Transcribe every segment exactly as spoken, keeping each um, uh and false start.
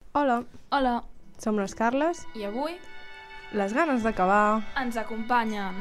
Hola, Hola, som les Carles. i avui Les ganes d'acabar... ens acompanyen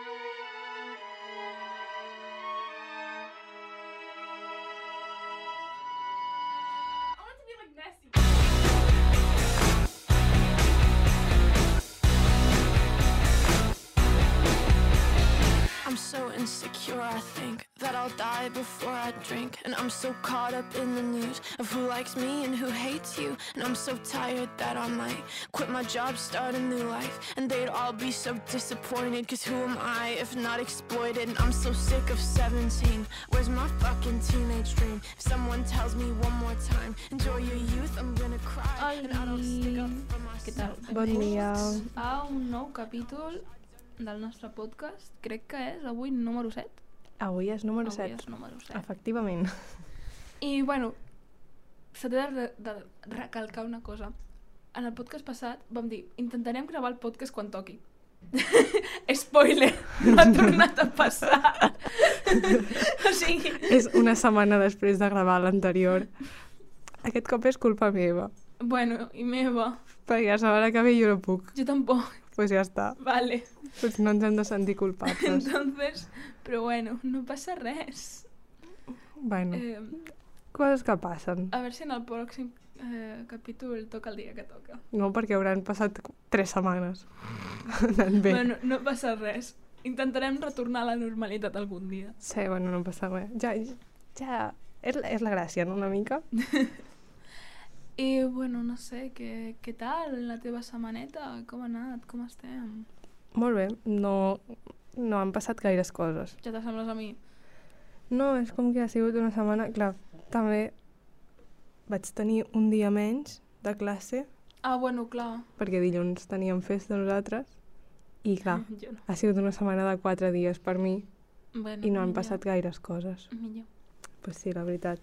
I'm so insecure, I think that I'll die before I drink. And I'm so caught up in the news of who likes me and who hates you. And I'm so tired that I might quit my job, start a new life. And they'd all be so disappointed, cause who am I if not exploited? And I'm so sick of seventeen, where's my fucking teenage dream? If someone tells me one more time, enjoy your youth, I'm gonna cry. And I don't stick up for Què tal? myself. Bon dia. a un nou capítol del nostre podcast. Crec que és avui número set. Avui és número Avui set. és número set. Efectivament. I, bueno, s'ha de, de recalcar una cosa. En el podcast passat vam dir, intentarem gravar el podcast quan toqui. Spoiler, no ha tornat a passar. O sigui... És una setmana després de gravar l'anterior. Aquest cop és culpa meva. Bueno, i meva. Perquè la setmana que ve jo no puc. Jo tampoc. Pues ja està. Vale. Pues no ens hem de sentir culpables. Entonces, però bueno, no passa res. Bueno, Eh, coses que passen. a veure si en el pròxim eh, capítol toca el dia que toca. No, perquè hauran passat tres setmanes. Anant bé. Bueno, no passa res. Intentarem retornar a la normalitat algun dia. Sí, bueno, no passa res. Ja, ja... És, la- és la gràcia, no?, una mica. I, bueno, no sé, què, què tal la teva setmaneta? Com ha anat? Com estem? Molt bé. No, no han passat gaires coses. Ja t'assembles a mi? No, és com que ha sigut una setmana... Clar, també vaig tenir un dia menys de classe, Ah, bueno, clar. perquè dilluns teníem festa nosaltres, i clar, Jo no. ha sigut una setmana de quatre dies per mi, Bueno, i no han millor. passat gaires coses. Millor. Pues sí, la veritat.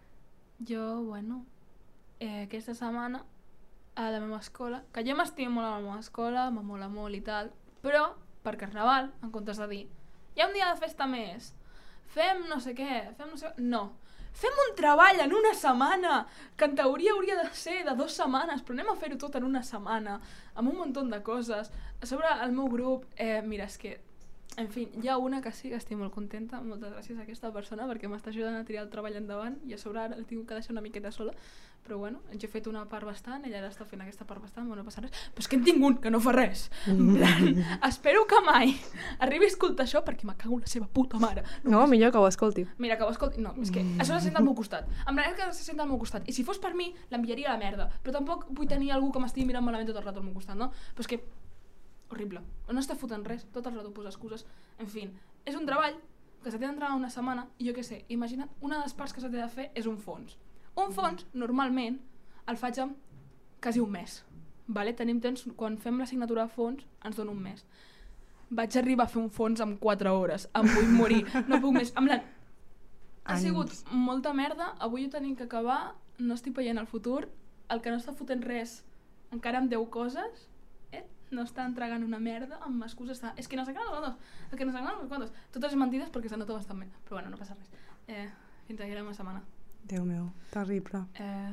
Jo, bueno, eh, aquesta setmana a la meva escola, que jo m'estimo molt a la meva escola, m'amola molt i tal, però per Carnaval, en comptes de dir hi ha un dia de festa més, fem no sé què, fem no sé què... No, fem un treball en una setmana, que en teoria hauria de ser de dues setmanes, però anem a fer-ho tot en una setmana, amb un munt de coses. A sobre, el meu grup, eh, mira, és que, en fi, hi ha una que sí que estic molt contenta, moltes gràcies a aquesta persona perquè m'està ajudant a tirar el treball endavant i a sobre ara el tinc que deixar una miqueta sola, però bueno, jo he fet una part bastant, ella ara està fent aquesta part bastant, bueno, no passa res, però és que en tinc un que no fa res. En plan, espero que mai arribi a escoltar això perquè me cago en la seva puta mare. No, millor que ho escolti. Mira, que ho escolti... No, és que això se sent al meu costat. En plan, és que se sent al meu costat. I si fos per mi, l'enviaria a la merda. Però tampoc vull tenir algú que m'estigui mirant malament tot el rato al meu costat, no? Però és que... Horrible. No està fotent res. Tot el rato posa excuses. En fi, és un treball que s'ha d'entrar una setmana i jo què sé, imagina't, una de les parts que s'ha de fer és un fons. Un fons, normalment, el faig en quasi un mes. Vale? Tenim temps, quan fem l'assignatura de fons, ens dona un mes. Vaig arribar a fer un fons en quatre hores. Em vull morir. No puc més. En plan, ha Ànims. sigut molta merda. Avui ho tenim que acabar. No estic veient el futur. El que no està fotent res encara em deu coses. Eh? No està entregant una merda amb excuses. Està... És que no s'acaben els contos. És que no s'acaben els contos. Totes mentides perquè se nota bastant bé. Però bueno, no passa res. Eh, fins aquí la meva setmana. Déu meu, terrible. Eh,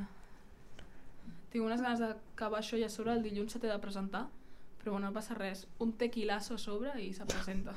tinc unes ganes d'acabar això i a sobre el dilluns se t'he de presentar. Però bueno, no passa res. Un tequilazo a sobre i se presenta.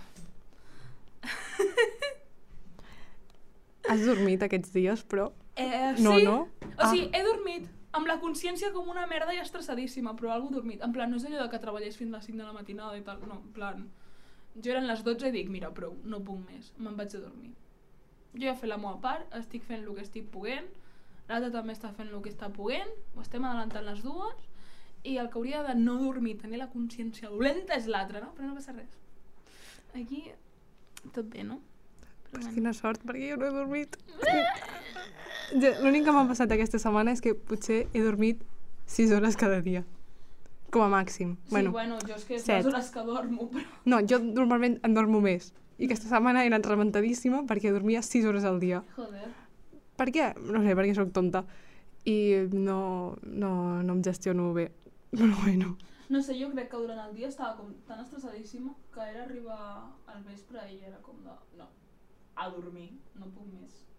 Has dormit aquests dies, però... Eh, No, sí. no? O sigui, he dormit amb la consciència com una merda i estressadíssima, però algú dormit. En plan, no és allò de que treballés fins a les cinc de la matinada i tal. No, en plan... Jo eren les dotze i dic, mira, prou, no puc més. Me'n vaig a dormir. Jo ja he fet la meva part, estic fent el que estic poguent, l'altre també està fent el que està poguent, ho estem adelantant les dues, i el que hauria de no dormir, tenir la consciència dolenta és l'altre, no? Però no passa res. Aquí tot bé, no? Però Pues quina sort, perquè jo no he dormit. Ja, l'únic que m'ha passat aquesta setmana és que potser he dormit sis hores cada dia. Com a màxim. Sí, bueno, bueno jo és que és set. les hores que dormo, però... No, jo normalment en dormo més. I aquesta setmana he anat rebentadíssima perquè dormia sis hores al dia. Joder. Per què? No sé, perquè sóc tonta. I no, no, no em gestiono bé. Però bueno. No sé, jo crec que durant el dia estava com tan estressadíssima que era arribar al vespre i era com de... No, a dormir, no puc més. I, 'i anar a dormir i l'endemà era el nou dia. Quina sort. Pues quina sort. Perquè jo no he dormit. Quina sort. Però bueno. No sé, jo crec que durant el dia estava com tan estressadíssima que era arribar al vespre i era com de... No, a dormir, no puc més. I anar a dormir i l'endemà era el nou dia.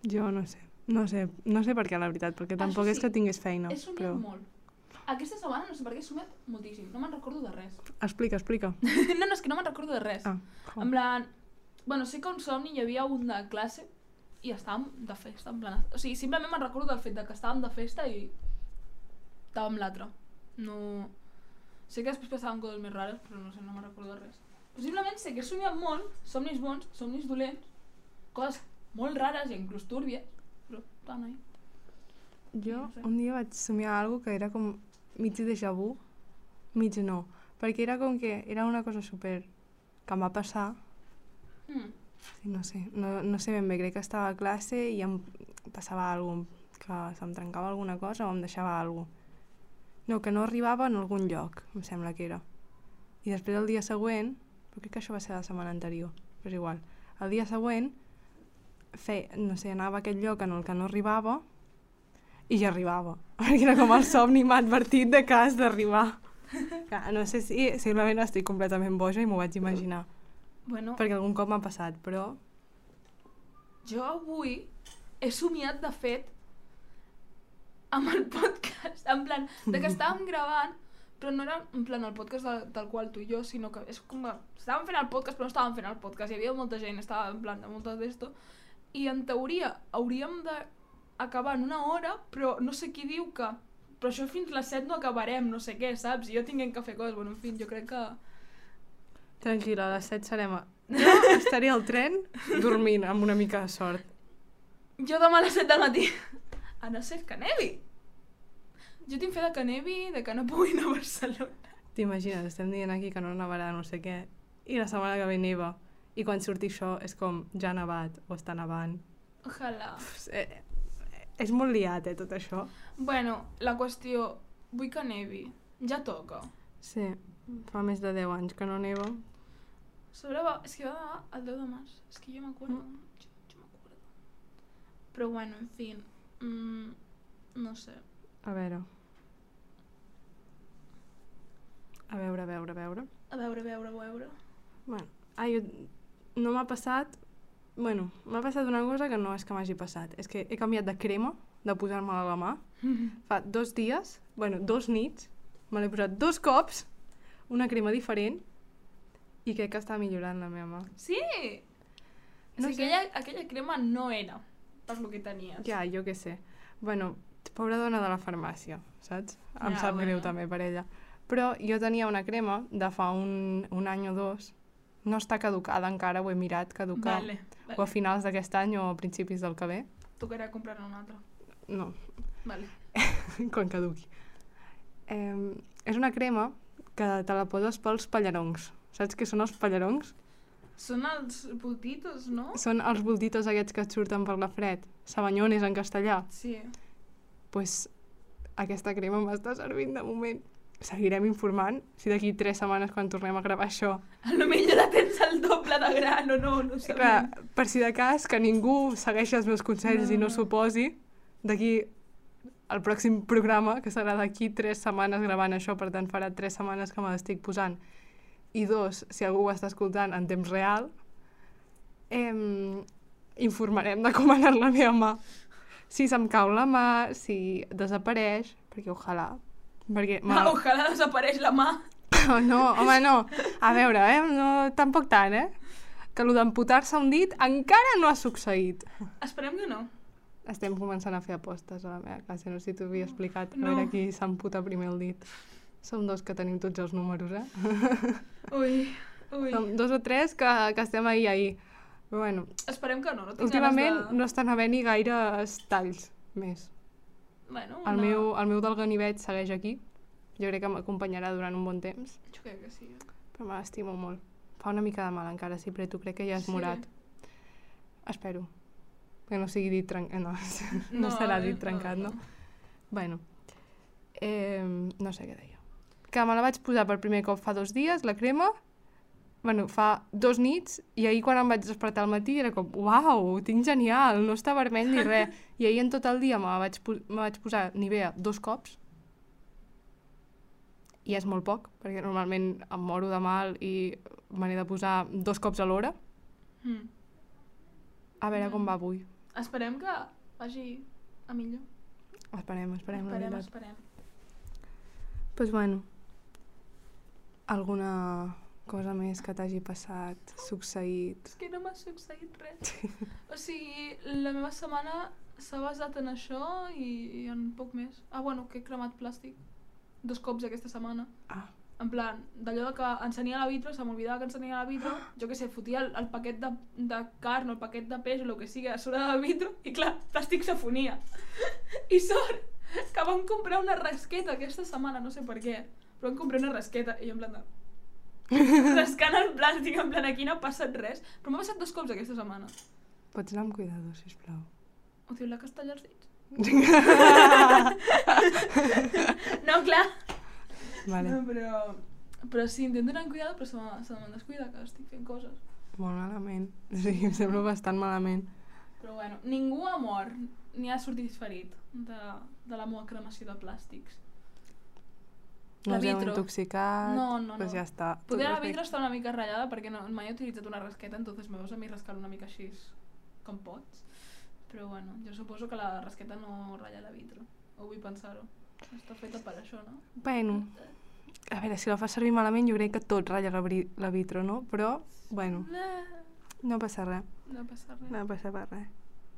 Jo no sé. No sé, no sé per què, la veritat, perquè tampoc Això és sí, que tingués feina. He somiat Però... molt. Aquesta setmana no sé per què he somiat moltíssim. No me'n recordo de res. Explica, explica. no, no, és que no me'n recordo de res. Ah, jo. En plan... Bueno, sí que un somni hi havia un de classe i estàvem de festa, en plan... O sigui, simplement me'n recordo del fet de que estàvem de festa i estàvem l'altre. No... Sé que després passaven coses més rares, però no sé, no me'n recordo de res. Possiblement sé que he somiat molt, somnis bons, somnis dolents, coses molt rares i inclús túrbies, però tant ahí. Jo No sé. un dia vaig somiar alguna que era com mig déjà vu, mig no, perquè era com que era una cosa super que em va passar, Mm. i no sé, no, no sé ben bé, crec que estava a classe i em passava alguna cosa, que se'm trencava alguna cosa o em deixava alguna cosa. No, que no arribava en algun lloc, em sembla que era. I després el dia següent, però crec que això va ser la setmana anterior, però és igual, el dia següent fe, no sé, anava a aquest lloc en el que no arribava i ja arribava, perquè era com el somni m'ha advertit de que has d'arribar. Clar, no sé si simplement estic completament boja i m'ho vaig imaginar, Bueno, perquè algun cop m'ha passat, però... jo avui he somiat, de fet, amb el podcast, en plan, de que estàvem gravant, però no era en plan el podcast del, del qual tu i jo, sinó que és com que estàvem fent el podcast però no estàvem fent el podcast, hi havia molta gent, estava en plan de moltes d'esto, i en teoria hauríem d'acabar en una hora, però no sé qui diu que però això fins les set no acabarem, no sé què, saps? I jo tinguem que fer coses, bueno, en fi, jo crec que... Tranquil·la, a les set serem... A... Jo estaré al tren dormint amb una mica de sort. Jo demà a les set del matí, a no ser que nevi. Jo tinc fe de que nevi, de que no pugui anar a Barcelona. T'imagines, estem dient aquí que no nevarà no sé què, i la setmana que ve neva, i quan surti això és com ja ha nevat o està nevant. Ojalà. Uf, eh, és molt liat, eh, tot això. Bueno, la qüestió, vull que nevi. Ja toca. Sí, fa més de deu anys que no neva. Sobre va... És que va el deu de març. És que jo m'acuerdo. Mm. Jo, jo m'acuerdo. Però bueno, en fi. Mm, no sé. A veure. A veure, a veure, a veure. A veure, a veure, a veure. Bueno, ah, jo... no m'ha passat... Bueno, m'ha passat una cosa que no és que m'hagi passat. És que he canviat de crema, de posar-me a la mà. Fa dos dies, bueno, dos nits, me l'he posat dos cops, una crema diferent, i crec que està millorant la meva mà. Sí! No No o sigui, sé. aquella, aquella crema no era per lo que tenies. Ja, jo què sé. Bueno, pobra dona de la farmàcia, saps? Em Ja, sap greu bueno. també per ella. Però jo tenia una crema de fa un, un any o dos. No està caducada encara, ho he mirat, caducar. Vale, vale. O a finals d'aquest any o a principis del que ve. Tocarà comprar-ne una altra. No, Vale. quan caduqui. Eh, és una crema que te la poses pels pallarongs. Saps què són els pallarongs? Són els pultitos, no? Són els voltitos aquests que et surten per la fred. Sabanyones en castellà. Sí. Pues aquesta crema m'està servint de moment. Seguirem informant si d'aquí tres setmanes quan tornem a gravar això. A lo millor la tens el doble de gran o no, no sabem. Clar, per si de cas que ningú segueixi els meus consells No, i no no. suposi, d'aquí al pròxim programa, que serà d'aquí tres setmanes gravant això, per tant farà tres setmanes que me l'estic posant, i dos, si algú ho està escoltant en temps real, em, informarem de com ha anat la meva mà. Si se'm cau la mà, si desapareix, perquè ojalà. Perquè Ah, ojalà desapareix la mà. Oh, no, home, no. A veure, eh? No, tampoc tant, eh? Que allò d'amputar-se un dit encara no ha succeït. Esperem que no. Estem començant a fer apostes a la meva classe, no sé si t'ho havia explicat, a No. veure qui s'amputa primer el dit. Som dos que tenim tots els números, eh? Ui, ui. Som dos o tres que, que estem ahí, ahí. Però bueno, Esperem que no, no tinc últimament ganes de... no estan havent-hi gaires talls més. Bueno, El, una... meu, el meu del ganivet segueix aquí. Jo crec que m'acompanyarà durant un bon temps. Jo crec que sí. Però me l'estimo molt. Fa una mica de mal encara, sí, però tu crec que ja és Sí. morat. Espero. Que no sigui dit trencat. No, no, No, serà eh, dit trencat, no, no? no. Bueno. Eh, no sé què deia. Que me la vaig posar per primer cop fa dos dies, la crema. Bueno, fa dos nits, i ahir quan em vaig despertar al matí era com, uau, tinc genial, no està vermell ni res. I ahir en tot el dia me la vaig, pos- me vaig posar Nivea dos cops. I és molt poc, perquè normalment em moro de mal i me n'he de posar dos cops a l'hora. Mm. A veure com va avui. Esperem que vagi a millor. Esperem, esperem, la Esperem, veritat. esperem. Doncs pues bueno, alguna cosa més que t'hagi passat, succeït? És que no m'ha succeït res. O sigui, la meva setmana s'ha basat en això i, i en poc més. Ah, bueno, que he cremat plàstic. Dos cops aquesta setmana. Ah, En plan, d'allò de que encenia la vitro, se m'oblidava que encenia la vitro, jo què sé, fotia el, el paquet de, de carn o el paquet de peix o el que sigui a sobre de la vitro i clar, plàstic s'afonia. I sort que vam comprar una rasqueta aquesta setmana, no sé per què, però vam comprar una rasqueta i jo en plan de... rascant el plàstic, en plan, aquí no ha passat res, però m'ha passat dos cops aquesta setmana. pots anar amb cuidado, sisplau. Odio la castella als dits. No, clar. Vale, No, però... Però sí, intento anar amb cuidado, però se me- se me'n descuida que estic fent coses. molt malament. Sí, em sembla bastant malament. Però bueno, ningú ha mort ni ha sortit ferit de, de la meva cremació de plàstics. No La us heu vitro. intoxicat? No, no, Pues no. ja està. tot Poder la perfecte. vidre està una mica ratllada perquè no, mai he utilitzat una rasqueta, entonces me veus a mi rascar una mica així com pots. Però bueno, jo suposo que la rasqueta no ratlla la vitro. O vull pensar-ho. Està feta per això, no? Bueno, a veure, si la fas servir malament jo crec que tot ratlla la, bri- la vitro, no? Però, bueno, Eh, no passa res. No passa res. No passa per res.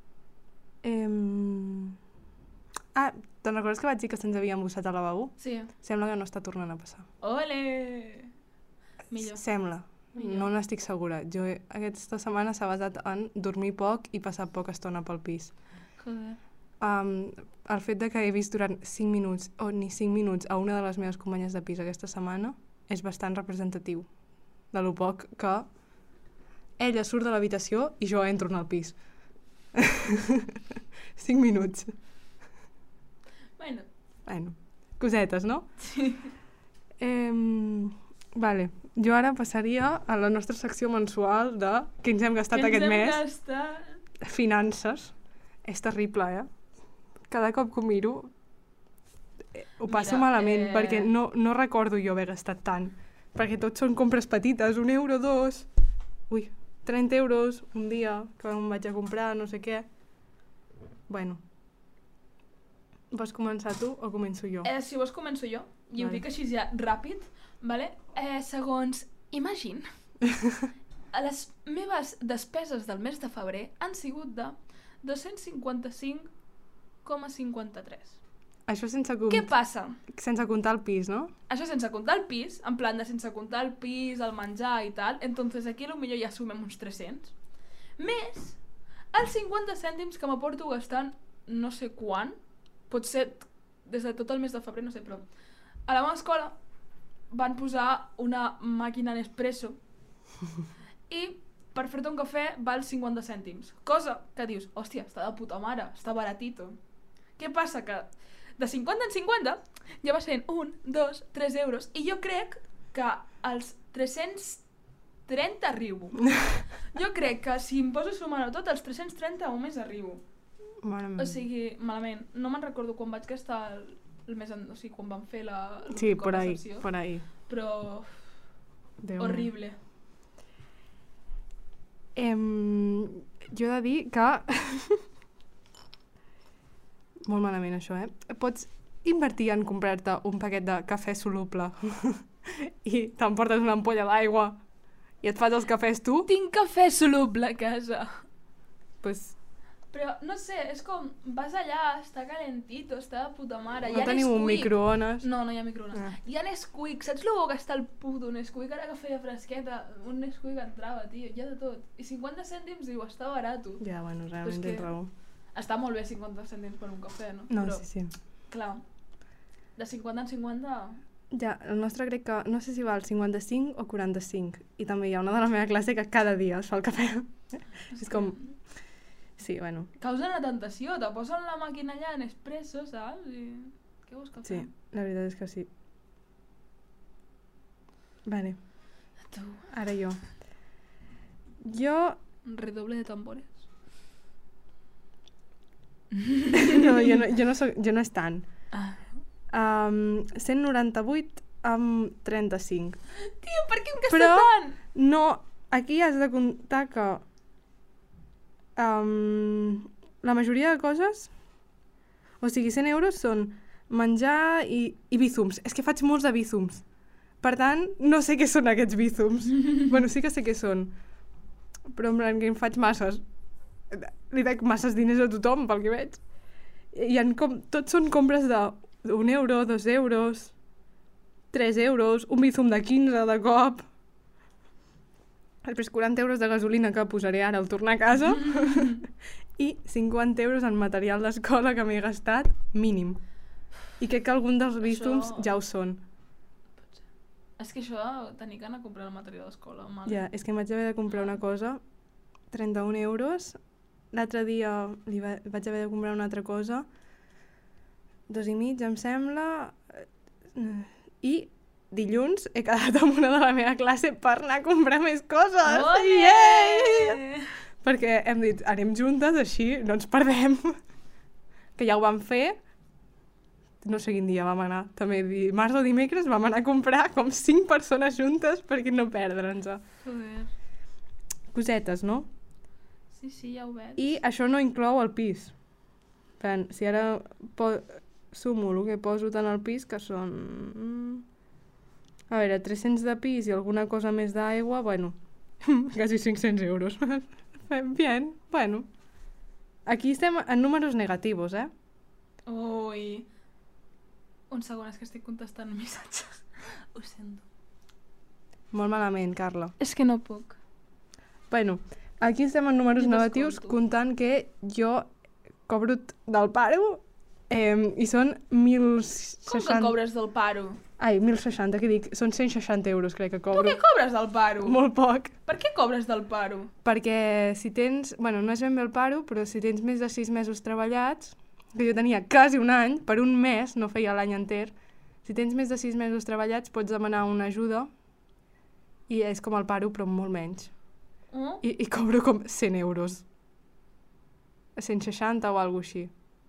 Em... Ah, te'n recordes que vaig dir que se'ns havia embossat al lavabo? Sí. Sembla que no està tornant a passar. Ole! Millor. Sembla. Millor. No n'estic segura. Jo he- aquesta setmana s'ha basat en dormir poc i passar poca estona pel pis. Joder. Um, el fet de que he vist durant cinc minuts, o ni cinc minuts, a una de les meves companyes de pis aquesta setmana és bastant representatiu de lo poc que ella surt de l'habitació i jo entro en el pis. cinc minuts. Bueno, Bueno, cosetes, no? sí. Eh, vale, jo ara passaria a la nostra secció mensual de què ens hem gastat Que ens aquest hem mes. gastat. Finances. És terrible, eh? Cada cop que ho miro eh, ho passo Mira, malament eh, perquè no, no recordo jo haver gastat tant. Perquè tot són compres petites, un euro, dos... Ui, trenta euros un dia que em vaig a comprar, no sé què. Bueno. Vols començar tu o començo jo? Eh, si vols començo jo, i ho Vale. dic així ja ràpid, vale? Eh, segons Imagine, les meves despeses del mes de febrer han sigut de dos-cents cinquanta-cinc coma cinquanta-tres. Això sense, com... Què passa? sense comptar el pis, no? Això sense comptar el pis, en plan de sense comptar el pis, el menjar i tal, entonces aquí a lo millor ja sumem uns tres-cents. Més els cinquanta cèntims que m'aporto gastant no sé quan, pot ser des de tot el mes de febrer, no sé, però a la meva escola van posar una màquina Nespresso i per fer-te un cafè val cinquanta cèntims. Cosa que dius, hòstia, està de puta mare, està baratito. Què passa? Que de cinquanta en cinquanta ja va sent un, dos, tres euros i jo crec que als tres-cents trenta arribo. Jo crec que si em poso a sumar-ho tot, als tres-cents trenta o més arribo. Mare O meva. sigui, malament. No me'n recordo quan vaig gastar el, el mes... En, o sigui, quan vam fer la... Sí, l'últim cop por ahí, recepció, por ahí. Però... Déu meu. horrible. Em, jo he de dir que... Molt malament, això, eh? Pots invertir en comprar-te un paquet de cafè soluble i t'emportes una ampolla d'aigua i et fas els cafès tu? Tinc cafè soluble a casa. Pues, Però, no sé, és com... Vas allà, està calentito, està de puta mare. no Hi ha teniu un Nesquik. microones? No, no hi ha microones. Ah. Hi ha Nesquik. Saps lo bo que està el puto Nesquik? Ara que feia fresqueta, un Nesquik entrava, tio. Hi ha de tot. I cinquanta cèntims, diu, està barato. Ja, bueno, realment Pues tens que- raó. Està molt bé cinquanta cèntims per un cafè, no? No, Però, sí, sí. clar, de cinquanta en cinquanta... Ja, el nostre crec que, no sé si val cinquanta-cinc o quaranta-cinc. I també hi ha una de la meva classe que cada dia es fa el cafè. És com... Sí, bueno, Causa una tentació, te posen la màquina allà en espresso, saps? I... Què vols que sí, fem? la veritat és que sí. Vale, Tu, ara jo. Jo... redoble de tambores. No, jo no, jo no, soc, jo no és tant. Ah. Um, cent noranta-vuit amb trenta-cinc. Tio, per què em gasta Però- tant? No, aquí has de comptar que um, la majoria de coses... O sigui, cent euros són menjar i, i bízums. És que faig molts de bízums. Per tant, no sé què són aquests bízums. Bueno, sí que sé què són. Però en plan que em faig masses. Li dec masses diners a tothom, pel que veig. I en com... Tots són compres de un euro, dos euros, tres euros, un bízum de quinze de cop. Després quaranta euros de gasolina que posaré ara al tornar a casa. I cinquanta euros en material d'escola que m'he gastat, mínim. I crec que algun dels bízums Això- ja ho són. És que això de tenir que anar a comprar el material d'escola, mal. Ja, és que em vaig haver de comprar una cosa, trenta-un euros. L'altre dia li va, vaig haver de comprar una altra cosa, dos i mig, em sembla. I dilluns he quedat amb una de la meva classe per anar a comprar més coses. Ole! Yeah! Perquè hem dit, anem juntes, així no ens perdem. Que ja ho vam fer. No sé quin dia vam anar. També dimarts o dimecres vam anar a comprar com cinc persones juntes perquè no perdre'ns. Joder. Cosetes, no? Sí, sí, ja ho veig. I això no inclou el pis. Per tant, si ara po sumo el que poso tant al pis, que són... A veure, tres-cents de pis i alguna cosa més d'aigua, bueno, quasi cinc-cents euros. Bien, bueno. Aquí estem en números negativos, eh? Ui. Un segon, és que estic contestant missatges. Ho sento. Molt malament, Carla. És que no puc. Bueno, aquí estem en números Jo negatius t'escolto. comptant que jo cobro del paro eh, i són mil Com que seixanta... cobres del paro? Ai, mil seixanta, què dic? Són cent seixanta euros, crec que Tu cobro. què cobres del paro? Molt poc. Per què cobres del paro? Perquè si tens... Bueno, no és ben bé el paro, però si tens més de sis mesos treballats, que jo tenia quasi un any, per un mes, no feia l'any enter, si tens més de sis mesos treballats pots demanar una ajuda i és com el paro, però molt menys. Oh? I, i cobro com cent euros. cent seixanta o alguna així.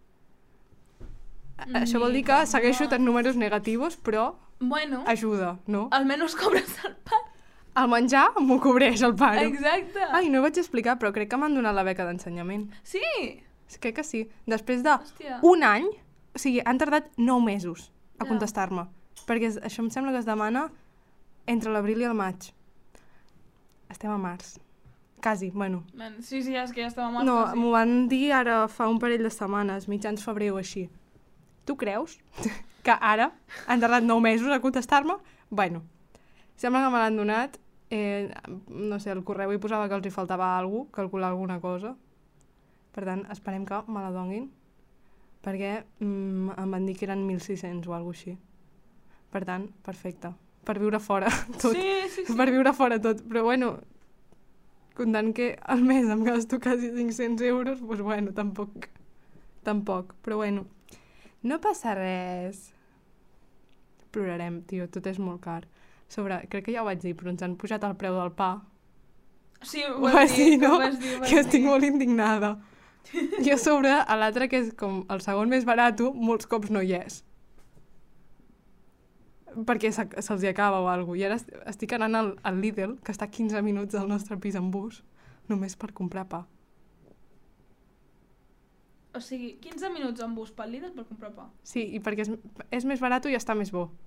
Ni Això vol dir que segueixo mal. tenint números negatius, però Bueno, ajuda, no? almenys cobres el paro. El menjar m'ho cobreix el paro. Exacte. Ai, no ho vaig explicar, però crec que m'han donat la beca d'ensenyament. Sí. Crec que sí. Després de Hòstia. un any, o sigui, han tardat nou mesos a Ja. contestar-me. Perquè es- això em sembla que es demana entre l'abril i el maig. Estem a març. Quasi, bueno. Men, sí, sí, és que ja estava mal. No, sí. m'ho van dir ara fa un parell de setmanes, mitjans febrer o així. Tu creus que ara han tardat nou mesos a contestar-me? Bueno, sembla que me l'han donat. Eh, no sé, al correu hi posava que els hi faltava alguna cosa, calcular alguna cosa. Per tant, esperem que me la donguin, perquè mm, em van dir que eren mil sis-cents o alguna cosa així. Per tant, perfecte. Per viure fora tot. Sí, sí, sí. Per viure fora tot. Però bueno, comptant que al mes em gasto quasi cinc-cents euros, doncs bueno, tampoc. Tampoc. Però bueno, no passa res. Plorarem, tio, tot és molt car. Sobre, crec que ja ho vaig dir, però ens han pujat el preu del pa. Sí, Ho ho vas vas dir, dir, no? ho vas dir, ho vas Que estic dir. molt indignada. I a sobre, a l'altre, que és com el segon més barat, molts cops no hi és. Perquè se- se'ls hi acaba o alguna cosa. I ara est- estic anant al, al Lidl, que està a quinze minuts del nostre pis en bus, només per comprar pa. O sigui, quinze minuts en bus pel Lidl per comprar pa. Sí, i perquè és, és més barat i està més bo.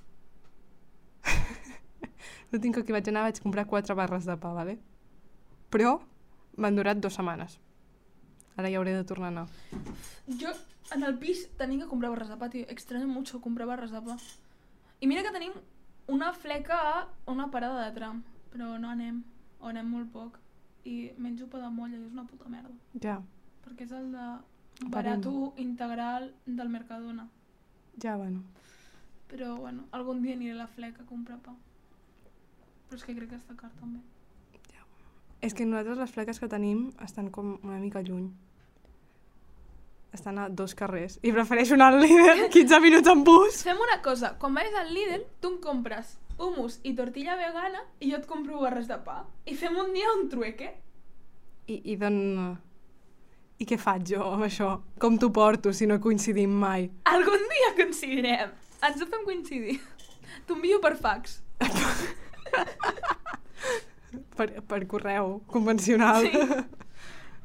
L'últim cop que vaig anar vaig comprar quatre barres de pa, vale? Però m'han durat dues setmanes. Ara ja hauré de tornar a anar. Jo, en el pis, tenim que comprar barres de pa, tio. Extraño mucho comprar barres de pa. I mira que tenim una fleca a una parada de tram, però no anem, o anem molt poc. I menjo pa de molla i és una puta merda. Ja, Perquè és el de barato integral del Mercadona. ja, bueno. Però, bueno, algun dia aniré a la fleca a comprar pa. Però és que crec que està car, també. És que nosaltres les fleques que tenim estan com una mica lluny. Estan a dos carrers. I prefereixo anar al Lidl quinze minuts en bus. Fem una cosa, quan vagis al Lidl, tu em compres hummus i tortilla vegana i jo et compro barres de pa. I fem un dia un trueque. I, i d'on... I què faig jo amb això? Com t'ho porto si no coincidim mai? Algun dia coincidirem. Ens ho fem coincidir. T'ho envio per fax. Per, per correu convencional. Sí.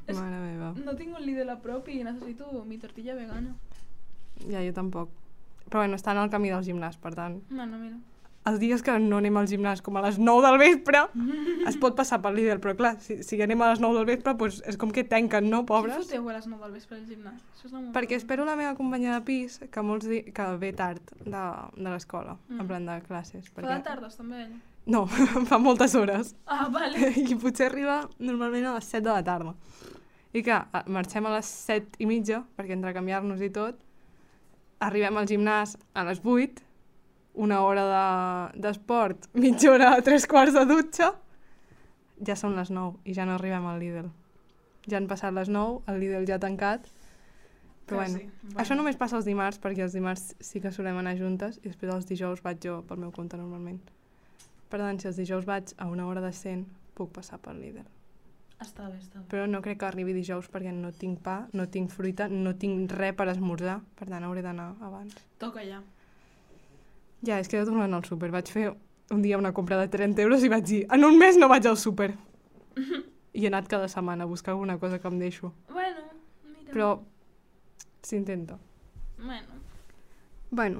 És- Mare meva. No tinc un Lidl a prop i necessito mi tortilla vegana. Ja, jo tampoc. Però bueno, està en el camí del gimnàs, per tant. Bueno, mira. Els dies que no anem al gimnàs com a les nou del vespre, es pot passar pel Lidl, però clar, si, si anem a les nou del vespre, doncs és com que tanquen, no, Qui pobres? foteu a les nou del vespre al gimnàs? Això és la meva Perquè pregunta. espero la meva companya de pis, que molts di... que ve tard de, de l'escola, Mm. en plan de classes. Fa de tardes, també, ella? No, fa moltes hores. Ah, vale. I potser arriba normalment a les set de la tarda. I clar, a- marxem a les set i mitja, perquè entre canviar-nos i tot, arribem al gimnàs a les vuit, una hora de- d'esport, de, mitja hora, tres quarts de dutxa, ja són les nou i ja no arribem al Lidl. Ja han passat les nou, el Lidl ja ha tancat, però bueno. Quasi. Això només passa els dimarts, perquè els dimarts sí que solem anar juntes i després els dijous vaig jo pel meu compte normalment. Per tant, si els dijous vaig a una hora decent, puc passar pel Lidl. Està bé, està bé. Però no crec que arribi dijous perquè no tinc pa, no tinc fruita, no tinc res per esmorzar, per tant hauré d'anar abans. Toca ja. Ja, és que he de tornar al súper. Vaig fer un dia una compra de trenta euros i vaig dir, en un mes no vaig al súper. I he anat cada setmana a buscar alguna cosa que em deixo. Bueno, mira. Però s'intenta. Bueno. Bueno,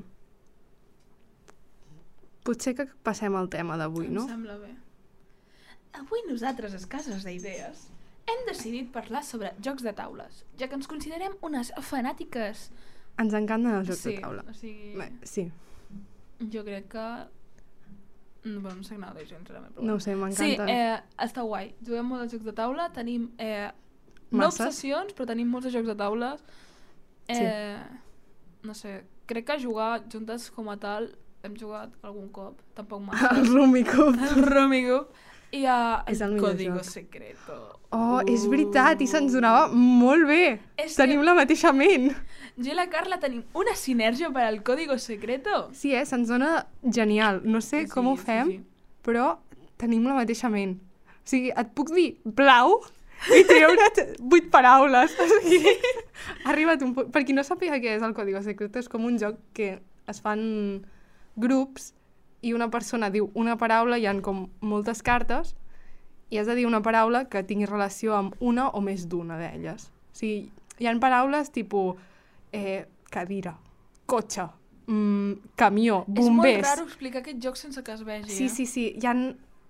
potser que passem al tema d'avui, no? Em sembla bé. Avui nosaltres, a Cases d'Idees, hem decidit parlar sobre jocs de taules, ja que ens considerem unes fanàtiques. Ens encanten els jocs sí, de taula. o sigui, Bé, sí, jo crec que... No, bueno, no sé nada de gens, realment. Però no ho bueno. sé, Sí, m'encanten. eh, està guai. Juguem molt als jocs de taula, tenim... Eh, no Masses. obsessions, però tenim molts de jocs de taules. Eh, No sé, crec que jugar juntes com a tal hem jugat algun cop, tampoc massa. El Rummikub. El Rummikub. I a És el el millor Código joc. Secreto. Oh, és veritat, i se'ns donava molt bé. És Tenim que la mateixa ment. jo i la Carla tenim una sinergia per al Código Secreto. Sí, eh? Se'ns dona genial. No sé Sí, com ho sí, fem, sí. però tenim la mateixa ment. O sigui, et puc dir blau i treure't vuit paraules. O sigui, ha arribat un punt... Per qui no sàpiga què és el Código Secreto, és com un joc que es fan grups i una persona diu una paraula, hi han com moltes cartes, i has de dir una paraula que tingui relació amb una o més d'una d'elles. O sigui, hi han paraules tipus eh, cadira, cotxe, mm, camió, És molt bombers... raro explicar aquest joc sense que es vegi. Sí, eh? sí, sí, hi ha,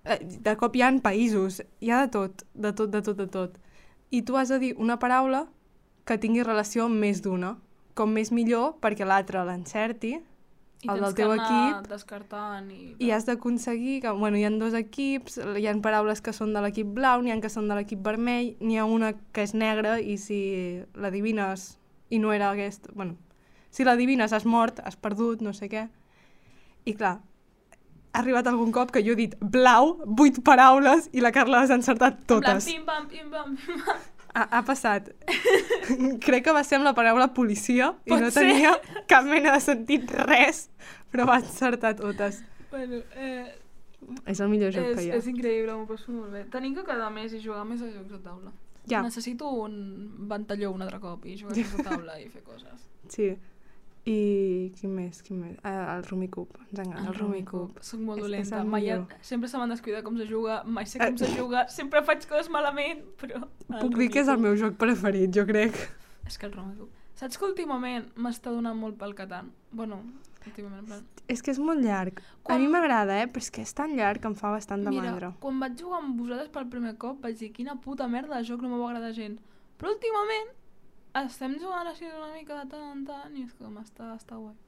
de cop hi ha països, hi ha de tot, de tot, de tot, de tot. I tu has de dir una paraula que tingui relació amb més d'una, com més millor perquè l'altre l'encerti, I el tens del teu que anar equip, descartant i... i has d'aconseguir que, bueno, hi ha dos equips, hi ha paraules que són de l'equip blau, n'hi ha que són de l'equip vermell, n'hi ha una que és negra i si l'adivines i no era aquest, bueno, si l'adivines has mort, has perdut, no sé què. I clar, ha arribat algun cop que jo he dit blau, vuit paraules, i la Carla les ha encertat En plan, totes. pim, pam, pim, pam, pim, pam. Ha, ha passat. Crec que va ser amb la paraula policia i Pot no ser. tenia cap mena de sentit res, però va encertar totes. Bueno, eh, És el millor joc és, que hi ha. és increïble, m'ho passo molt bé. Tenim que quedar més i jugar més a jocs de taula. Ja, Necessito un ventalló un altre cop i jugar a jocs de taula i fer coses. sí. I quin més, quin més? Ah, el Rummikub, ens engana, el Rummikub. Soc molt És- és dolenta. el Mai ha, millor. sempre se m'han descuidat com se juga, mai sé Eh. com se juga, sempre faig coses malament, però... Puc dir que és el meu joc preferit, jo crec. És que el Rummikub... Saps que últimament m'està donant molt pel Catan? Bueno, últimament, en plan... És que és molt llarg. Quan- A mi m'agrada, eh? Però és que és tan llarg que em fa bastant de Mira, mandra. quan vaig jugar amb vosaltres pel primer cop vaig dir quina puta merda de joc, no m'ho va agradar gens. Però últimament estem jugant així una mica de tant en tant i és com està, està guai.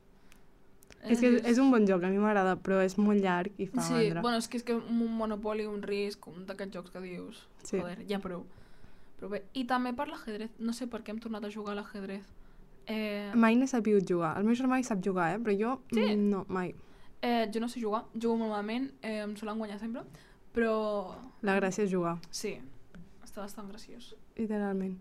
És que és un bon joc, a mi m'agrada, però és molt llarg i fa Sí, mandra. bueno, és que és que un Monopoly, un risc, un d'aquests jocs que dius, Sí. joder, ja prou. Però bé, i també per l'ajedrez, no sé per què hem tornat a jugar a l'ajedrez. Eh, Mai n'he sabut jugar. El meu germà hi sap jugar, eh? Però jo Sí? mm, no, mai. eh, jo no sé jugar, jugo molt malament, eh, em solen guanyar sempre, però La gràcia és jugar, sí, està bastant graciós. literalment.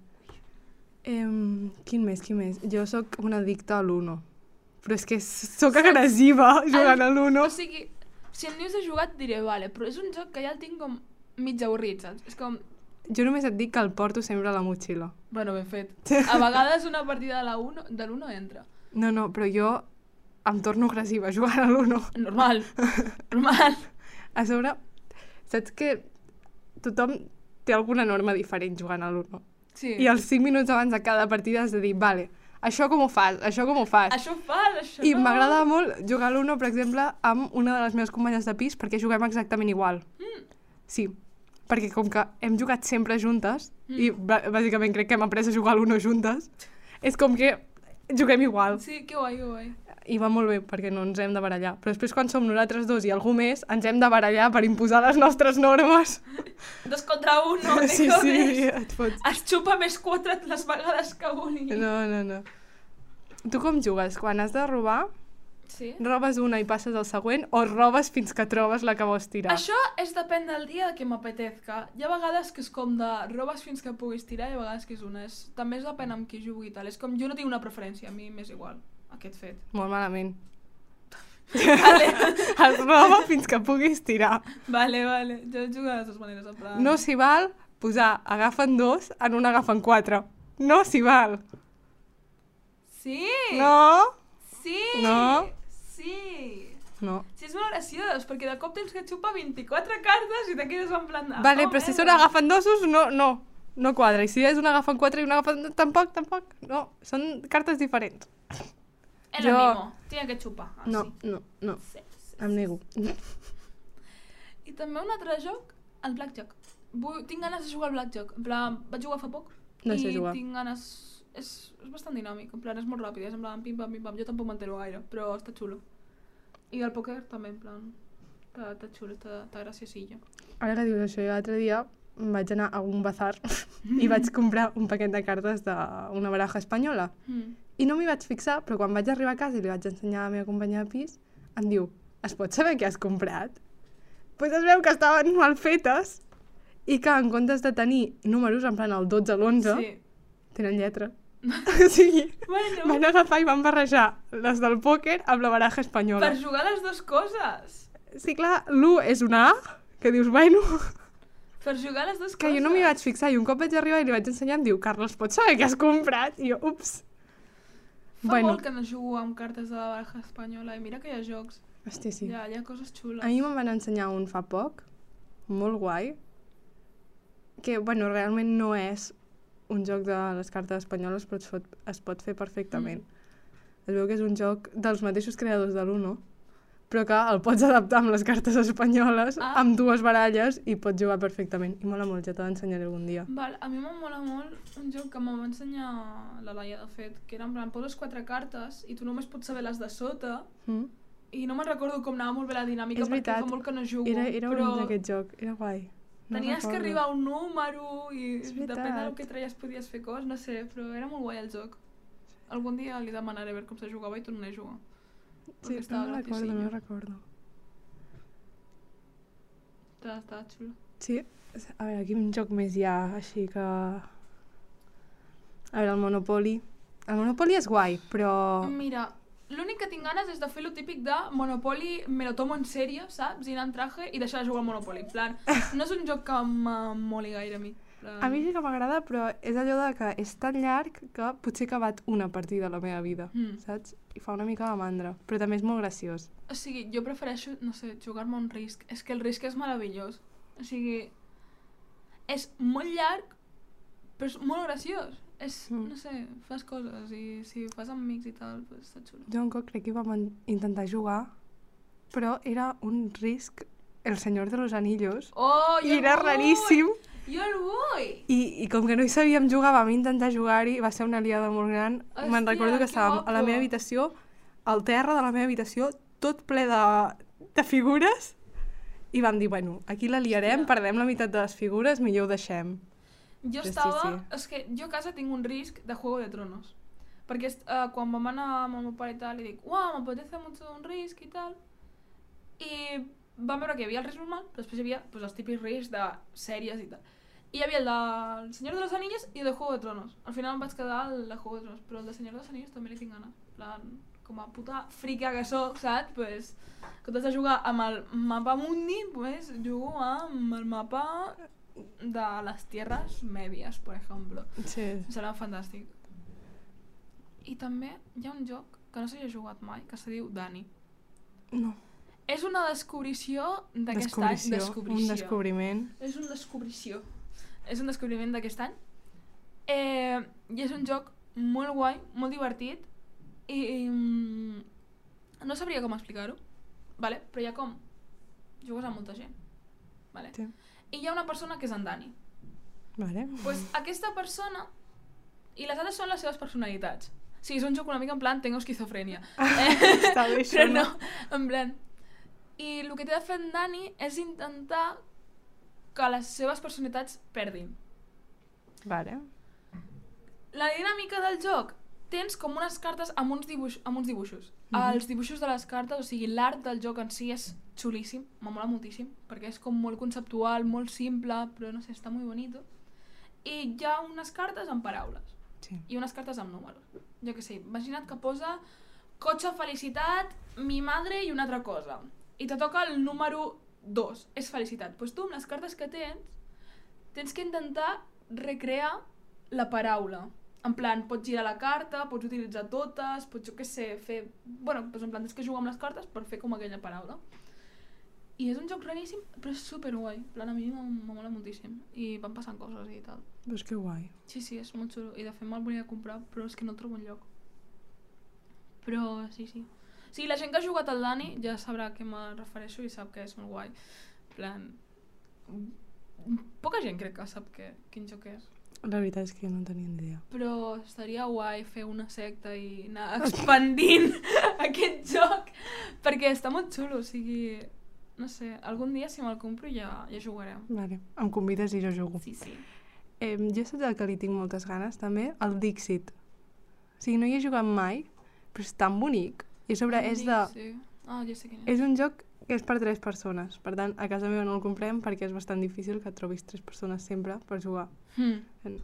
Em, quin més, quin més? Jo sóc una addicta a l'Uno. Però és que sóc agressiva jugant a l'Uno. O sigui, si em dius de jugar et diré, vale, però és un joc que ja el tinc com mig avorrit, saps? És com, Jo només et dic que el porto sempre a la motxilla. bueno, ben fet. A vegades una partida de la uno, de l'uno entra. No, no, però jo em torno agressiva jugant a l'Uno. Normal, normal. A sobre, saps que tothom té alguna norma diferent jugant a l'Uno? Sí. I els cinc minuts abans de cada partida has de dir, vale, això com ho fas, això com ho fas. Això ho fas, això I no. m'agrada molt jugar a l'Uno, per exemple, amb una de les meves companyes de pis, perquè juguem exactament igual. Mm. Sí, perquè com que hem jugat sempre juntes, Mm. i b- bàsicament crec que hem après a jugar a l'Uno juntes, és com que juguem igual. Sí, que guai, que guai. I va molt bé, perquè no ens hem de barallar. Però després, quan som nosaltres dos i algú més, ens hem de barallar per imposar les nostres normes. Dos contra un, no? Sí, Dic, sí, més. et fots. Es xupa més quatre les vegades que vulgui. No, no, no. Tu com jugues? Quan has de robar, Sí. robes una i passes al següent, o robes fins que trobes la que vols tirar? Això és depèn del dia que m'apetezca. Hi ha vegades que és com de robes fins que puguis tirar i a vegades que és una. És, també és depèn amb qui jugui i tal. És com, jo no tinc una preferència, a mi m'és igual aquest fet. Molt malament. Vale, Es roba fins que puguis tirar. vale, vale. Jo jugo de les dues maneres, en plan... No s'hi val posar agafen dos en un agafen quatre. No s'hi val. Sí! No, Sí! No. Sí! no. Sí, és molt graciós, perquè de cop tens que xupar vint-i-quatre cartes i te quedes en plan de... Vale, oh, però si merda. són agafen dosos, no, no. No quadra. I si és un agafen quatre i un agafen... Tampoc, tampoc. No, són cartes diferents. És jo- el mismo, tiene que xupar. Ah, No, sí. no, no. Sí, sí, Em nego. I també un altre joc, el Blackjack. Vull, tinc ganes de jugar al Blackjack. En plan, vaig jugar fa poc. No i sé jugar. tinc ganes... És, és bastant dinàmic, en plan, és molt ràpid, és en plan pim-pam, pim-pam. Jo tampoc m'entero gaire, però està xulo. I el pòquer també, en plan, està, està xulo, està, està graciosillo. Ara que dius això, jo l'altre dia vaig anar a un bazar i vaig comprar un paquet de cartes d'una baraja espanyola. Mm. I no m'hi vaig fixar, però quan vaig arribar a casa i li vaig ensenyar a la meva companya de pis, em diu, es pot saber què has comprat? Doncs pues es veu que estaven mal fetes i que en comptes de tenir números, en plan el dotze a l'onze, Sí. tenen lletra. O sigui, Bueno, van agafar i van barrejar les del pòquer amb la baraja espanyola. per jugar les dues coses. Sí, clar, l'u és una A, que dius, bueno, Per jugar les dues que coses. jo no m'hi vaig fixar i un cop vaig arribar i li vaig ensenyar em diu, Carles, pots saber què has comprat? I jo, ups. Fa Bueno. molt que no jugo amb cartes de la baraja espanyola i mira que hi ha jocs. Hòstia, sí. Hi ha, hi ha coses xules. A mi me'n van ensenyar un fa poc, molt guai, que, bueno, realment no és un joc de les cartes espanyoles, però es pot, es pot fer perfectament. Mm. Es veu que és un joc dels mateixos creadors de l'Uno, però que el pots adaptar amb les cartes espanyoles, Ah. amb dues baralles, i pots jugar perfectament. I mola molt, ja te l'ensenyaré algun dia. Val, a mi m'ha mola molt un joc que m'ho va ensenyar la Laia, de fet, que era en plan, poses quatre cartes i tu només pots saber les de sota Mm? i no me'n recordo com anava molt bé la dinàmica És perquè veritat. fa molt que no jugo, Era, era però un d'aquest joc, era guai. No tenies que recordo. arribar a un número i És depèn veritat. del que traies podies fer coses, no sé, però era molt guai el joc. Algun dia li demanaré a veure com se jugava i tornaré a jugar. Sí, perquè estava no recordo, no graciosillo. recordo. Estava, estava xulo. Sí, a veure, quin joc més hi ha, així que... A veure, el Monopoly. El Monopoly és guai, però... Mira, l'únic que tinc ganes és de fer lo típic de Monopoly, me lo tomo en sèrio, saps? Ir en traje i deixar de jugar al Monopoly. En plan, no és un joc que m'emoli gaire a mi. Plan... A mi sí que m'agrada, però és allò de que és tan llarg que potser he acabat una partida a la meva vida, Mm. saps? I fa una mica de mandra, però també és molt graciós. O sigui, jo prefereixo, no sé, jugar-me un risc. És que el risc és meravellós. O sigui, és molt llarg, però és molt graciós. És, Mm. no sé, fas coses i si ho fas amb amics i tal, pues està xulo. Jo un cop crec que vam en- intentar jugar, però era un risc El Senyor de los Anillos, Oh, jo i era el vull! raríssim. Jo el vull! I, I com que no hi sabíem jugar, vam intentar jugar-hi, va ser una liada molt gran. Hòstia, Me'n recordo que que estàvem a la guapo. meva habitació, al terra de la meva habitació, tot ple de, de figures, i vam dir, bueno, aquí la liarem, Hòstia. perdem la meitat de les figures, millor ho deixem. Jo Sí, sí, estava... sí. És que jo a casa tinc un risc de Juego de Tronos. Perquè uh, quan vam anar amb el meu pare i tal, li dic, uau, m'apetece mucho un risc i tal. I vam veure que hi havia el risc normal, però després hi havia pues, els típics riscs de sèries i tal. I hi havia el de El Senyor de los Anillos i el de Juego de Tronos. Al final em vaig quedar el de Juego de Tronos, però el de Senyor de los Anillos també li tinc ganes. En plan, com a puta frica que soc, saps? Pues, que t'has de jugar amb el mapa mundi, pues, jugo amb el mapa de les tierras medias, per exemple. Sí. Em sembla fantàstic. I també hi ha un joc que no s'hi ha jugat mai, que se diu Dani. No. És una descobrició d'aquest any. Descobrició, un descobriment. És un descobrició. És un descobriment d'aquest any. Eh, I és un joc molt guai, molt divertit, i, i no sabria com explicar-ho, vale? Però hi ha com... jugues amb molta gent. Vale? Sí. I hi ha una persona que és en Dani. Vale. Pues aquesta persona... I les altres són les seves personalitats. Sí, és un joc una mica en plan, tengo esquizofrènia. Eh, Està bé, això, però no? no, en plan... I el que té de fer en Dani és intentar que les seves personalitats perdin. Vale. La dinàmica del joc, tens com unes cartes amb uns, dibuix, amb uns dibuixos. Mhm. Els dibuixos de les cartes, o sigui, l'art del joc en si és xulíssim, m'amola moltíssim, perquè és com molt conceptual, molt simple, però no sé, està molt bonito. I hi ha unes cartes amb paraules. Sí. I unes cartes amb números. Jo què sé, imagina't que posa cotxe, felicitat, mi madre i una altra cosa. I te toca el número dos, és felicitat. Doncs pues tu, amb les cartes que tens, tens que intentar recrear la paraula. En plan, pots girar la carta, pots utilitzar totes, pots, jo què sé, fer... Bueno, doncs en plan, tens que jugar amb les cartes per fer com aquella paraula. I és un joc raríssim, però és superguai. En plan, a mi m'amola moltíssim. I van passant coses i tal. Doncs que guai. Sí, sí, és molt xulo. I de fet me'l volia comprar, però és que no el trobo enlloc. Però sí, sí. Sí, la gent que ha jugat al Dani ja sabrà a què me refereixo i sap que és molt guai. En plan... Poca gent crec que sap que, quin joc és. La veritat és que no en tenia ni idea. Però estaria guai fer una secta i anar expandint aquest joc, perquè està molt xulo, o sigui... No sé, algun dia si me'l compro ja, ja jugarem. Vale. Em convides i jo jugo. Sí, sí. Eh, jo saps el que li tinc moltes ganes, també? El Dixit. O sigui, no hi he jugat mai, però és tan bonic. I a sobre és de... Sí. Ah, ja sé quin és. És un joc que és per tres persones. Per tant, a casa meva no el comprem perquè és bastant difícil que trobis tres persones sempre per jugar. Hmm.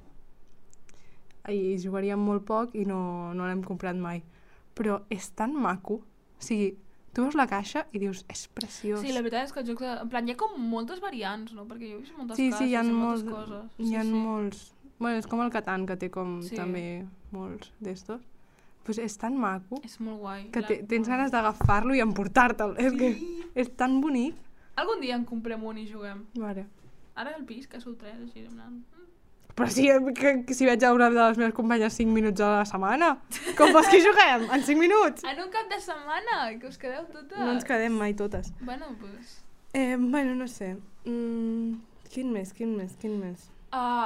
I jugaríem molt poc i no, no l'hem comprat mai. Però és tan maco. O sigui, tu veus la caixa i dius, és preciós. Sí, la veritat és que el joc... De... En plan, hi ha com moltes variants, no? Perquè jo he vist moltes sí, caixes sí, hi ha i molts, moltes coses. hi ha sí, sí. molts... Bueno, és com el Catan, que té com Sí. també molts d'estos. Pues és tan maco És molt guai. que La- te, tens ganes d'agafar-lo i emportar-te'l. És que Sí. és tan bonic. Algun dia en comprem un i juguem. Vale. Ara al pis, que sou tres, així, en plan... Però si, que, que si veig a una de les meves companyes cinc minuts a la setmana, com vols que juguem? En cinc minuts? En un cap de setmana, que us quedeu totes. No ens quedem mai totes. Bueno, pues... Eh, bueno, no sé. Mm, quin més, quin més, quin més? Uh,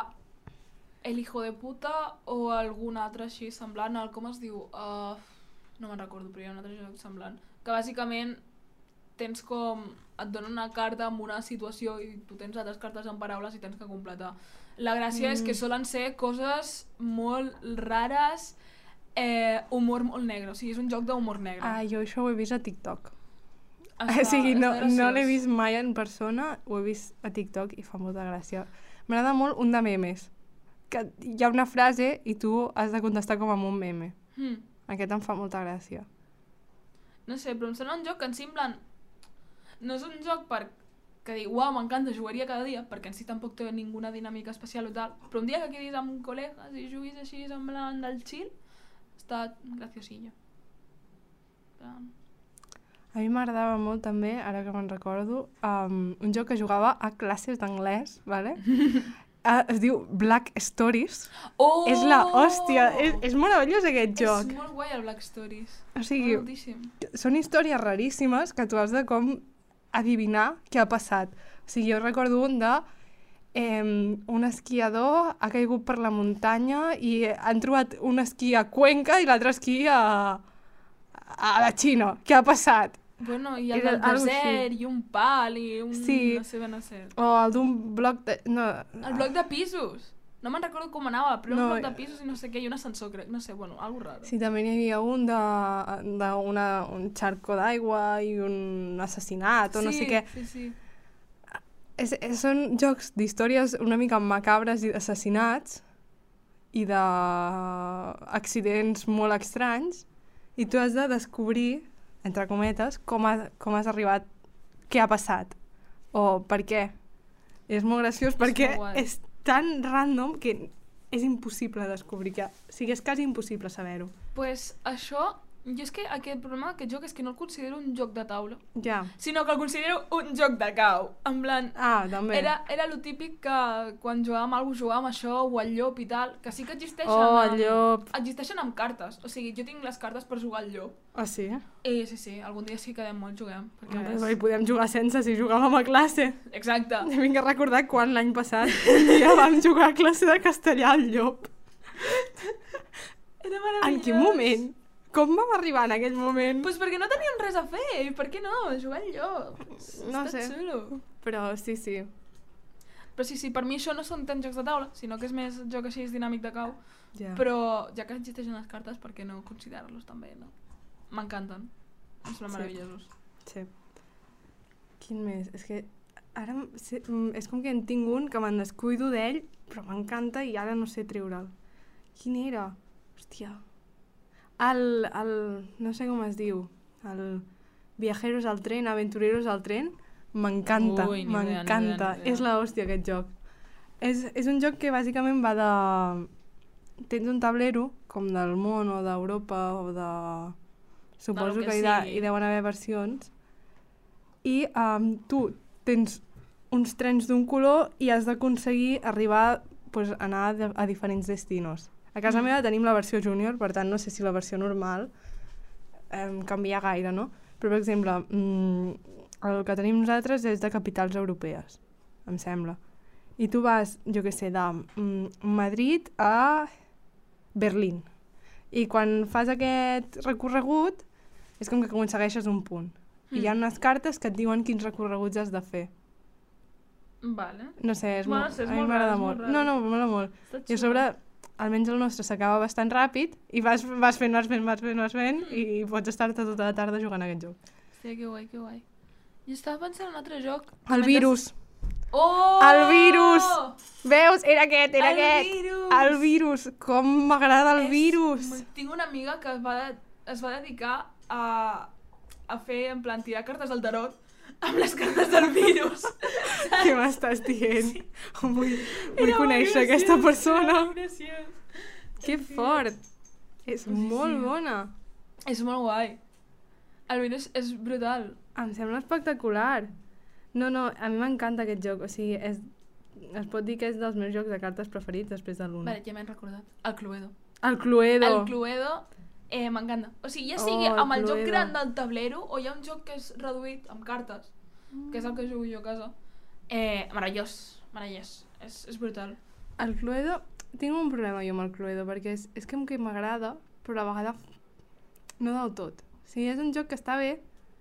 El hijo de puta o algun altre així semblant al... Com es diu? Uh, no me'n recordo, però hi ha un altre joc semblant. Que bàsicament tens com... Et donen una carta amb una situació i tu tens altres cartes en paraules i tens que completar. La gràcia mm. és que solen ser coses molt rares, eh, humor molt negre. O sigui, és un joc d'humor negre. Ah, jo això ho he vist a TikTok. Està, o sigui, no, està no l'he graciós. vist mai en persona, ho he vist a TikTok i fa molta gràcia. M'agrada molt un de memes, que hi ha una frase i tu has de contestar com amb un meme. Mm. Aquest em fa molta gràcia. No sé, però em sembla un joc que en si, en plan... No és un joc per que dic, uau, m'encanta, jugaria cada dia, perquè en si tampoc té ninguna dinàmica especial o tal, però un dia que quedis amb col·legues i juguis així en plan del chill, està graciosillo. Però... A mi m'agradava molt també, ara que me'n recordo, um, un joc que jugava a classes d'anglès, vale? uh, es diu Black Stories. Oh! És la hòstia, és, és meravellós aquest joc. És molt guai el Black Stories. O sigui, Moltíssim. són històries raríssimes que tu has de com adivinar què ha passat. O sigui, jo recordo un de eh, un esquiador ha caigut per la muntanya i han trobat un esquí a Cuenca i l'altre esquí a, a la Xina. Què ha passat? Bueno, i el Era del algo desert, i un pal, i un... Sí. No sé ben a ser. O el d'un bloc de... No, El bloc de pisos. No me'n recordo com anava, però no, No, un bloc de pisos i no sé què, i un ascensor, crec. No sé, bueno, algo raro. Sí, també n'hi havia un de, de una, un xarco d'aigua i un assassinat o no sé què. Sí, sí, És, és, són jocs d'històries una mica macabres i d'assassinats i d'accidents molt estranys i tu has de descobrir, entre cometes, com, ha, com has arribat, què ha passat o per què. És molt graciós És perquè molt guai. és tan random que és impossible descobrir que... O sigui, és quasi impossible saber-ho. Pues això Jo és que aquest problema d'aquest joc és que no el considero un joc de taula, Ja. sinó que el considero un joc de cau. En plan, Ah, també. era, era lo típic que quan jugàvem a alguna cosa jugàvem això o al llop i tal, que sí que existeixen, Oh, amb, el llop. existeixen amb cartes. O sigui, jo tinc les cartes per jugar al llop. Ah, sí? I sí, sí, algun dia sí que quedem molt, juguem. Perquè Però és... hi podem jugar sense si jugàvem a classe. Exacte. Vinc a recordar quan l'any passat un dia vam jugar a classe de castellà al llop. Era meravellós. En quin moment? Com vam arribar en aquell moment? Pues perquè no teníem res a fer. I per què no? Jugar al llop. No Està sé. xulo. Però sí, sí. Però sí, sí, per mi això no són tant jocs de taula, sinó que és més joc així dinàmic de cau. Ja. Però ja que existeixen les cartes, per què no considerar-los també, no? M'encanten. Em semblen Sí. meravellosos. Sí. Quin més? És que ara m- sé, mm, és com que en tinc un que me'n descuido d'ell, però m'encanta i ara no sé treure'l. Quin era? Hòstia. El, el... no sé com es diu. El Viajeros al tren, Aventureros al tren. M'encanta, Ui, ni idea, ni idea, m'encanta. ni idea. És l'hòstia aquest joc. És, és un joc que bàsicament va de... Tens un tablero, com del món o d'Europa o de... Suposo que que hi, de, sigui. hi deuen haver versions. I um, tu tens uns trens d'un color i has d'aconseguir arribar, pues, anar a, a diferents destinos. A casa Mm. meva tenim la versió júnior, per tant no sé si la versió normal um, canvia gaire, no? Però, per exemple, mm, el que tenim nosaltres és de capitals europees, em sembla. I tu vas, jo què sé, de mm, Madrid a Berlín. I quan fas aquest recorregut és com que aconsegueixes un punt. I hi ha Mm. unes cartes que et diuen quins recorreguts has de fer. Vale. No sé, és Bueno, molt, sí, és a mi molt m'agrada raro, és molt. molt No, raro. no, m'agrada molt. Està I a xulo. sobre, almenys el nostre s'acaba bastant ràpid i vas, vas fent, vas fent, vas fent, vas fent Mm. i pots estar-te tota la tarda jugant a aquest joc. Hòstia, que guai, que guai. Jo estava pensant en un altre joc. El virus. Oh! El virus! Veus? Era aquest, era el aquest. virus! El virus. Com m'agrada el És virus. molt- Tinc una amiga que es va, de- es va dedicar a, a fer, en plan, tirar cartes al tarot amb les cartes del virus. Què m'estàs dient? Sí. Vull, vull Era molt conèixer aquesta graciós, persona. era molt graciós. Que fort. És Sí, molt sí. bona. És molt guai. El virus és brutal. Em sembla espectacular. No, no, a mi m'encanta aquest joc. O sigui, és, es pot dir que és dels meus jocs de cartes preferits després de l'Uno. Vale, ja m'he recordat. El Cluedo. El Cluedo. El Cluedo eh, m'encanta. O sigui, ja Oh, sigui el amb el joc Cluedo. gran del tablero o hi ha un joc que és reduït amb cartes, que és el que jugo jo a casa. Eh, meravellós, meravellós. És, és brutal. El Cluedo... Tinc un problema jo amb el Cluedo, perquè és, és com que m'agrada, però a la vegada no del tot. O sigui, és un joc que està bé,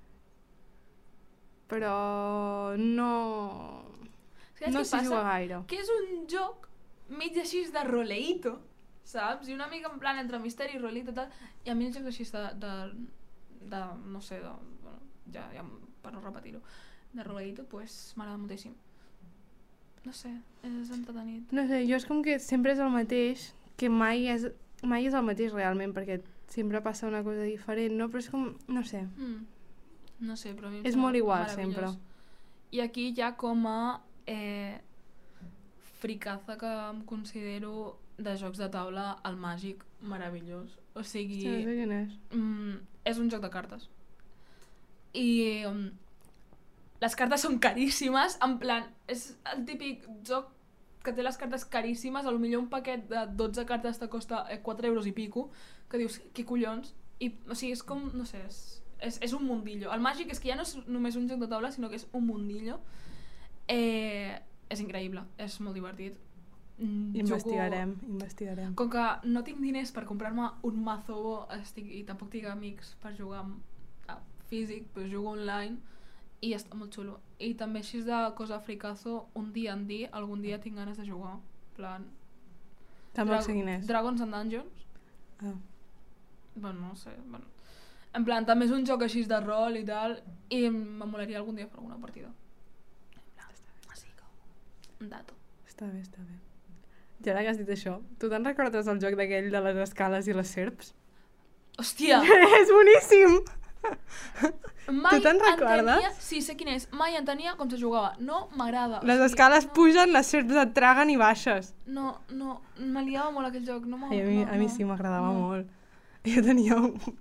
però no... Saps No què s'hi passa? juga gaire. Que és un joc mig així de roleíto, saps? I una mica en plan entre misteri i roleíto i tal. I a mi els jocs així de, de, de no sé, de, bueno, ja, ja per no repetir-ho, de roleíto, pues m'agrada moltíssim. No sé, és entretenit. No sé, jo és com que sempre és el mateix, que mai és, mai és el mateix realment, perquè sempre passa una cosa diferent, no? Però és com, no sé, Mm. No sé, però a mi em és sembla molt igual meravellós. sempre. I aquí ja com a eh, fricaza que em considero de jocs de taula, el màgic meravellós. O sigui, Hòstia, no sé quin és. mm, és un joc de cartes. I um, les cartes són caríssimes, en plan, és el típic joc que té les cartes caríssimes, a lo millor un paquet de dotze cartes te costa eh, quatre euros i pico, que dius, què collons? I, o sigui, és com, no sé, és, és, és un mundillo. El màgic és que ja no és només un joc de taula, sinó que és un mundillo. Eh, és increïble, és molt divertit. Mm, Investigarem, investigarem. com que no tinc diners per comprar-me un mazo bo estic, i tampoc tinc amics per jugar amb, a, físic, però jugo online i està molt xulo. I també així de cosa fricazo, un dia en dia, algun dia tinc ganes de jugar. En plan, Tampoc Dra- sé quin és. Dragons and Dungeons. Ah. Bueno, no sé, bueno. En plan, també és un joc així de rol i tal, i m'emolaria algun dia fer alguna partida. En plan, així que un dato. Està bé, està bé. I ara que has dit això, tu te'n recordes el joc d'aquell de les escales i les serps? Hòstia! És boníssim! Mai Tu te'n recordes? entenia... Sí, sé quin és. Mai entenia com se jugava. No m'agrada. o Les sigui, escales no, pugen, les serps et traguen i baixes. No, no, me liava molt aquell joc. No, Ai, a mi, no, a mi no, sí m'agradava no. molt. Jo tenia un...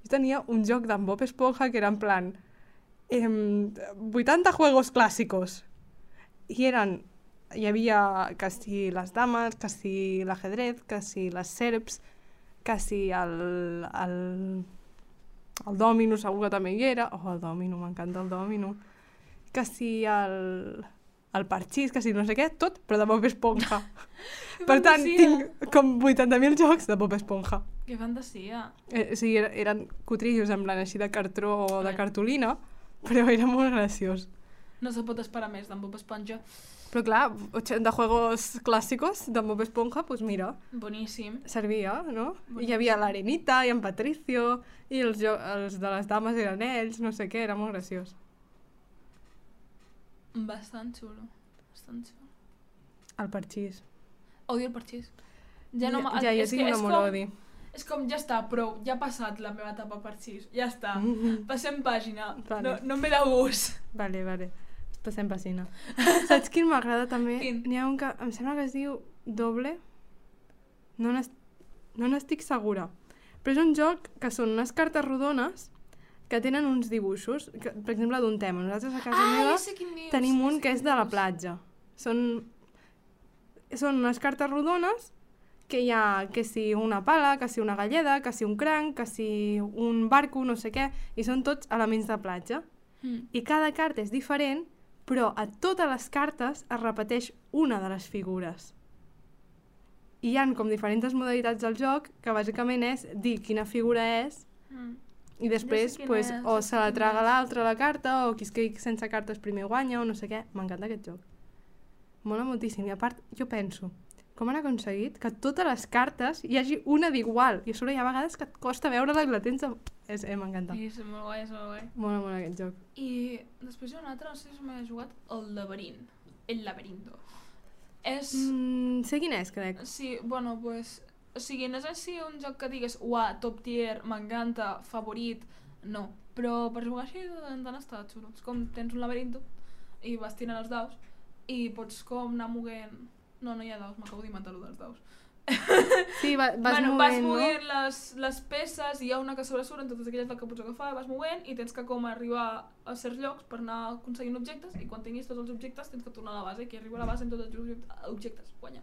Jo tenia un joc d'en Bob Esponja que era en plan em, vuitanta juegos clàssicos. I eren, hi havia que si les dames, que si l'ajedrez, que si les serps, que si el, el, el dòmino segur que també hi era. Oh, el dòmino, m'encanta el dòmino. Que si el, el parxís, que si no sé què, tot, però de Bob Esponja. Per tant, tinc com vuitanta mil jocs de Bob Esponja. Que fantasia. Eh, o sigui, eren cutrillos en plan així de cartró o de cartolina, però era molt graciós. No se pot esperar més d'en Bob Esponja. Però clar, ochenta juegos clàssicos de Bob Esponja, doncs pues mira, boníssim. Servia, no? Boníssim. I hi havia l'Arenita i en Patricio, i els, els de les dames eren ells, no sé què, era molt graciós. Bastant xulo. Bastant xulo. El parxís. Odio el parxís. Ja, no ja, ja jo tinc un amor-odi. És com, ja està, prou, ja ha passat la meva etapa parxís, ja està. Mm -hmm. Passem pàgina, vale. no, no em ve de gust. Vale, vale. Passem pàgina. Saps quin m'agrada també? Quin? N'hi ha un que em sembla que es diu Doble. No n'estic no n'estic segura. Però és un joc que són unes cartes rodones que tenen uns dibuixos, que, per exemple, d'un tema. Nosaltres a casa ah, meva ja sé quin dius, tenim ja un sé que és quin de la dius. platja. Són, són unes cartes rodones que hi ha que si una pala, que si una galleda, que si un cranc, que si un barco, no sé què, i són tots elements de platja. Mm. I cada carta és diferent, però a totes les cartes es repeteix una de les figures. I hi ha com diferents modalitats del joc que bàsicament és dir quina figura és Mm. i després Ja sé quin pues, és, o ja se sé la quin traga és. l'altra la carta o qui es quedi sense cartes primer guanya o no sé què. M'encanta aquest joc. Mola moltíssim. I a part, jo penso, com han aconseguit que totes les cartes hi hagi una d'igual? I a sobre hi ha vegades que et costa veure-la i la tens... A... És, eh, m'encanta. Sí, és molt guai, és molt guai. Mola molt aquest joc. I després hi ha un altre, no sé si m'he jugat, el laberint. El laberinto. És... Mm, sé quin és, crec. Sí, bueno, pues... O sigui, no és així un joc que digues uah, top tier, m'encanta, favorit... No, però per jugar així de tant en tant està xulo. És com tens un laberinto i vas tirant els daus i pots com anar moguent... No, no hi ha daus, m'acabo d'inventar-ho dels daus. Sí, va, vas bueno, movent, vas no? movent les, les peces i hi ha una que sobresurt en totes aquelles que pots agafar, vas movent i tens que com arribar a certs llocs per anar aconseguint objectes i quan tinguis tots els objectes tens que tornar a la base i qui arriba a la base en tots els objectes guanya.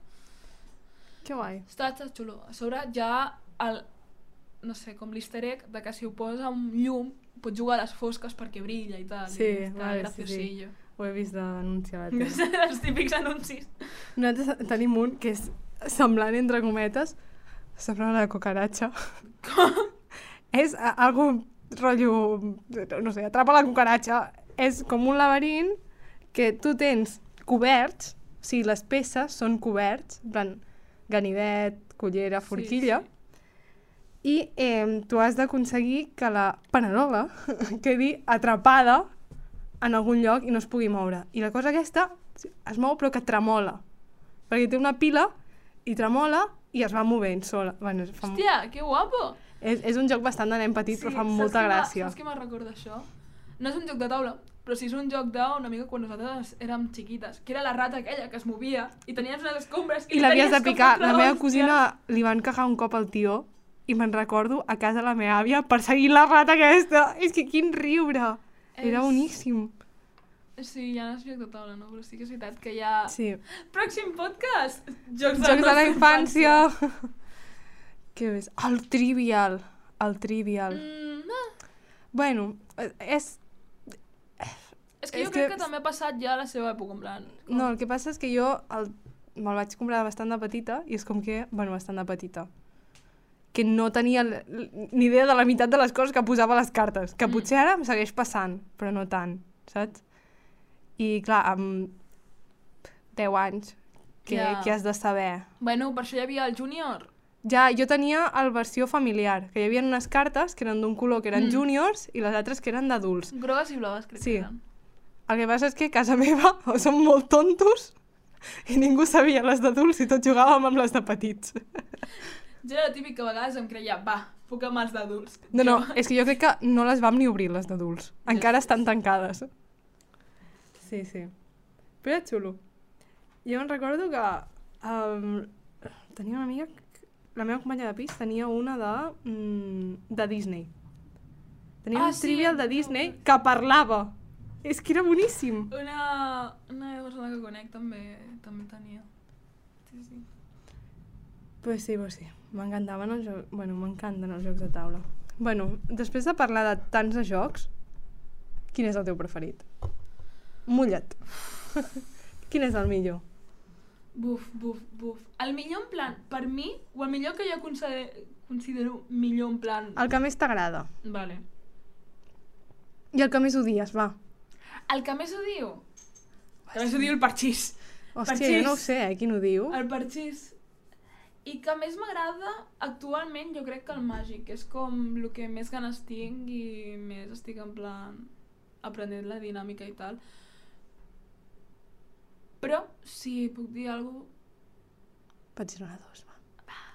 Que guai. Està, està xulo. A sobre ja el, no sé, com l'easter egg de que si ho posa amb llum pots jugar a les fosques perquè brilla i tal. Sí, i està vale, graciosillo. sí, sí. Ho he vist d'anunci a la tele. Els típics anuncis. Nosaltres tenim un que és semblant, entre cometes, sembla una cucaratxa. Com? És a- algo rotllo, no sé, atrapa la cucaratxa. És com un laberint que tu tens coberts, o sigui, les peces són coberts, en plan, ganivet, cullera, forquilla, Sí, i eh, tu has d'aconseguir que la panerola quedi atrapada en algun lloc i no es pugui moure. I la cosa aquesta es mou però que tremola, perquè té una pila i tremola i es va movent sola. Bueno, fa... Hòstia, que guapo! és, és un joc bastant de nen petit, sí, però fa saps molta què m'ha- gràcia. Saps què me'n recorda això? No és un joc de taula, però sí és un joc d'una mica quan nosaltres érem xiquites, que era la rata aquella que es movia i tenies unes escombres i, I l'havies de tenies que picar. fotre La meva hòsties. cosina li van cagar un cop al tió i me'n recordo a casa la meva àvia perseguint la rata aquesta. És que quin riure! Era És- boníssim. Sí, ja no és joc de taula, no? Però sí que és veritat que hi ha... Sí. Pròxim podcast! Jocs, Jocs de la nostra infància. Què més? El Trivial. El Trivial. Mm, no. Bueno, eh, és... És que És jo que- crec que també ha passat ja la seva època, en plan... Com... No, el que passa és que jo el... me'l vaig comprar bastant de petita i és com que, bueno, bastant de petita, que no tenia l- l- ni idea de la meitat de les coses que posava a les cartes, que Mm. potser ara em segueix passant, però no tant, saps? I clar, amb deu anys, que, Ja. que has de saber. Bueno, per això hi havia el júnior. Ja, jo tenia el versió familiar, que hi havia unes cartes que eren d'un color que eren Mm. juniors i les altres que eren d'adults. Grogues i blaves, crec Sí. que eren. El que passa és que a casa meva som molt tontos i ningú sabia les d'adults i tots jugàvem amb les de petits. Jo era típic que a vegades em creia, va, puc amb els d'adults. No, no, Jo- és que jo crec que no les vam ni obrir, les d'adults. Encara estan tancades. Sí, sí. Però era xulo. Jo em recordo que um, tenia una amiga, que- la meva companya de pis tenia una de, mm, de Disney. Teníem Ah, un sí, trivial de no, Disney no. que parlava. És que era boníssim. Una, una persona que conec també, també tenia. Sí, sí. Pues sí, pues sí. M'encantaven els jocs... Bueno, m'encanten els jocs de taula. Bueno, després de parlar de tants de jocs, quin és el teu preferit? Mulla't. Quin és el millor? Buf, buf, buf. El millor en plan, per mi, o el millor que jo considero, considero millor en plan... El que més t'agrada. Vale. I el que més odies, va. El que més odio? El que més odio el parxís. Hòstia, Parxís. jo no ho sé, eh, quin ho diu. El parxís. I que més m'agrada actualment jo crec que el màgic, és com el que més ganes tinc i més estic en plan aprenent la dinàmica i tal. Però si puc dir alguna cosa... Pots dir una dos, va.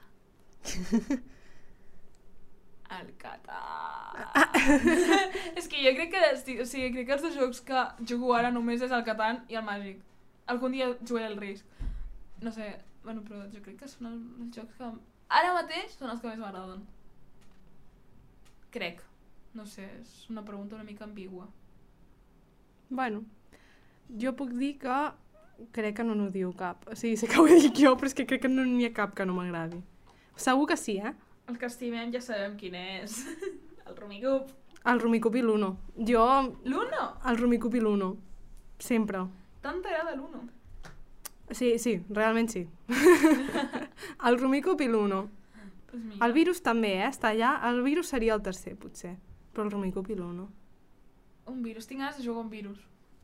El Catan. És que jo crec que, o sigui, crec que els dos jocs que jugo ara només és el Catan i el Màgic. Algun dia jugaré el Risk. No sé, bueno, però jo crec que són els, els jocs que ara mateix són els que més m'agraden. Crec. No sé, és una pregunta una mica ambigua. Bueno, jo puc dir que crec que no n'odio cap. O sigui, sé que ho dic jo, però és que crec que no n'hi ha cap que no m'agradi. Segur que sí, eh? El que estimem ja sabem quin és. El Rumicup. El Rumicup i l'Uno. Jo... L'Uno? El Rumicup i l'Uno. Sempre. Tant t'agrada l'Uno? Sí, sí, realment sí. El Rumicup i l'Uno. Pues mira. El Virus també, eh? Està allà. El Virus seria el tercer, potser. Però el Rumicup i l'Uno. Un virus. Tinc ganes de jugar un virus.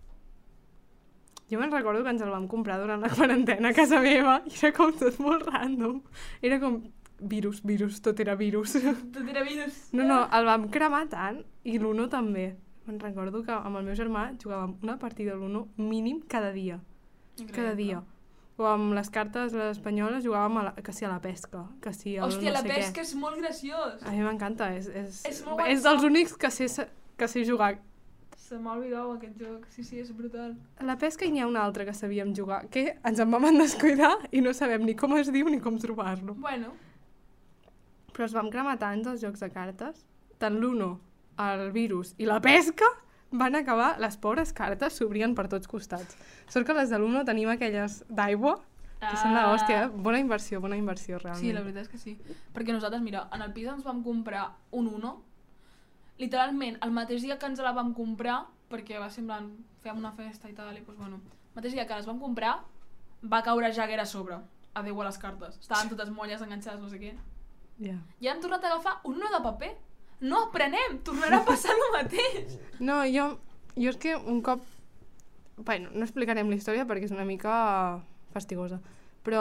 Jo me'n recordo que ens el vam comprar durant la quarantena a casa meva i era com tot molt random. Era com virus, virus, tot era virus. Tot era virus. No, no, el vam cremar tant i l'Uno també. Me'n recordo que amb el meu germà jugàvem una partida a l'Uno mínim cada dia. Increïble. Cada dia. O amb les cartes les espanyoles jugàvem a la, que si a la pesca, que si al Hòstia, no la sé pesca què. és molt graciós. A mi m'encanta, és, és, És molt guai. és dels únics que sé, que sé jugar. Se m'ha oblidat aquest joc. Sí, sí, és brutal. A la pesca i n'hi ha una altra que sabíem jugar, que ens en vam descuidar i no sabem ni com es diu ni com trobar-lo. Bueno, Però es vam cremar tants els jocs de cartes, tant l'Uno, el Virus i la pesca, van acabar, les pobres cartes s'obrien per tots costats. Sort que les de l'Uno tenim aquelles d'aigua, que són la hòstia, eh? Bona inversió, bona inversió, realment. Sí, la veritat és que sí. Perquè nosaltres, mira, en el pis ens vam comprar un Uno, literalment, el mateix dia que ens la vam comprar, perquè va semblant, fèiem una festa i tal, i doncs, bueno, el mateix dia que les vam comprar, va caure Jagger a sobre. Adéu a les cartes. Estaven totes molles enganxades, no sé què. Yeah. I hem tornat a agafar un Uno de paper. No aprenem, tornarà a passar el mateix. No, jo, jo és que un cop... Bueno, no explicarem la història perquè és una mica fastigosa, però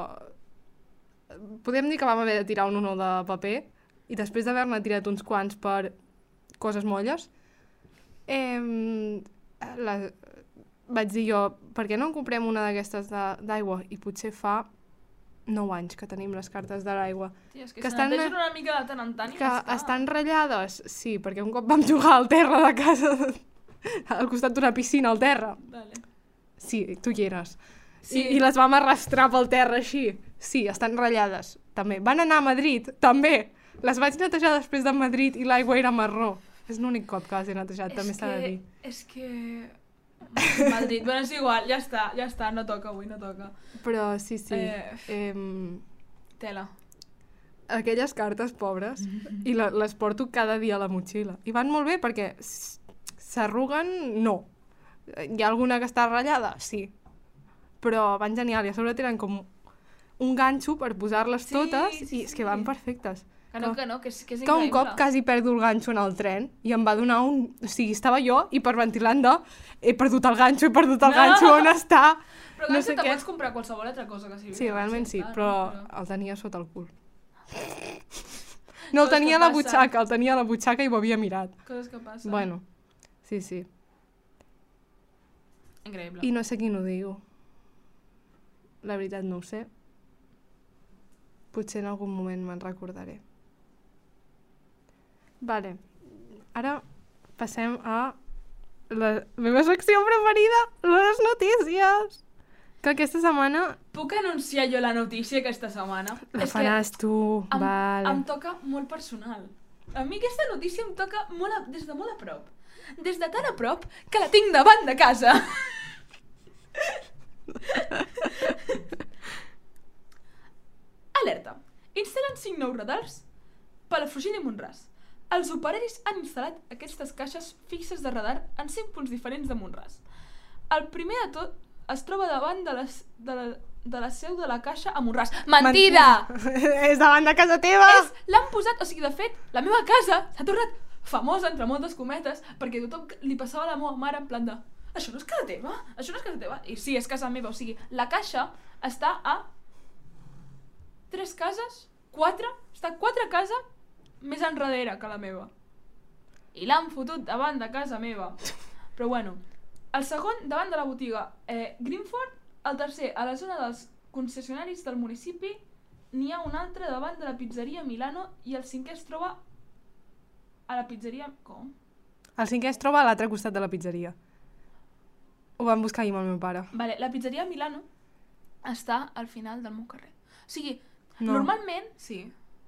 podem dir que vam haver de tirar un Uno de paper i després d'haver-ne tirat uns quants per coses molles, eh, la, vaig dir jo, per què no en comprem una d'aquestes d'aigua? I potser fa nou anys que tenim les cartes de l'aigua. Tia, és que, Que que estan- s'enetegen una mica de tant en tant i Que ja està. estan ratllades? Sí, perquè un cop vam jugar al terra de casa, al costat d'una piscina al terra. Vale. Sí, tu hi eres. Sí. I, I les vam arrastrar pel terra així. Sí, estan ratllades, també. Van anar a Madrid, també. Les vaig netejar després de Madrid i l'aigua era marró. És l'únic cop que les he netejat, també s'ha de dir. És que... Madrid, bueno, és igual, ja està, ja està, no toca avui, no toca. Però sí, sí. Eh. Eh, Tela. aquelles cartes pobres i la, les porto cada dia a la motxilla. I van molt bé perquè s- s'arruguen, no. Hi ha alguna que està ratllada? Sí. Però van genial i a sobre tenen com un ganxo per posar-les Sí, totes sí, i és que van sí. perfectes. Que no, que no, que és, que és Que un increïble. cop quasi perdo el ganxo en el tren i em va donar un... O sigui, estava jo hiperventilant de he perdut el ganxo, he perdut el No! ganxo, on està? Però no no sé te què. pots comprar qualsevol altra cosa que sigui. Sí, realment sí, no? però el tenia sota el cul. No, el Coses tenia que a la passen. butxaca, el tenia a la butxaca i ho havia mirat. Coses que passen. Bueno, sí, sí. Increïble. I no sé quin ho diu. La veritat no ho sé. Potser en algun moment me'n recordaré. Vale. Ara passem a la meva secció preferida, les notícies. Que aquesta setmana Puc anunciar jo la notícia aquesta setmana? la És faràs tu, que em, vale. em toca molt personal. A mi aquesta notícia em toca molt a, des de molt a prop. Des de tan a prop que la tinc davant de casa. Alerta. Instal·len cinc nous radars Palafrugell i Mont-ras. Els operaris han instal·lat aquestes caixes fixes de radar en cinc punts diferents de Mont-ras. El primer de tot es troba davant de, les, de, la, de la seu de la caixa a Mont-ras. Mentida! Mentida. És davant de casa teva! És, l'han posat, o sigui, de fet, la meva casa s'ha tornat famosa, entre moltes cometes, perquè tothom li passava a la meva mare en plan de això no és casa teva? Això no és casa teva? I sí, és casa meva, o sigui, la caixa està a tres cases, quatre, està quatre cases més enrere que la meva. I l'han fotut davant de casa meva. Però bueno, el segon davant de la botiga eh, Greenford, el tercer a la zona dels concessionaris del municipi, n'hi ha un altre davant de la pizzeria Milano i el cinquè es troba a la pizzeria... Com? El cinquè es troba a l'altre costat de la pizzeria. Ho vam buscar ahir amb el meu pare. Vale, la pizzeria Milano està al final del meu carrer. O sigui, No. normalment... Sí.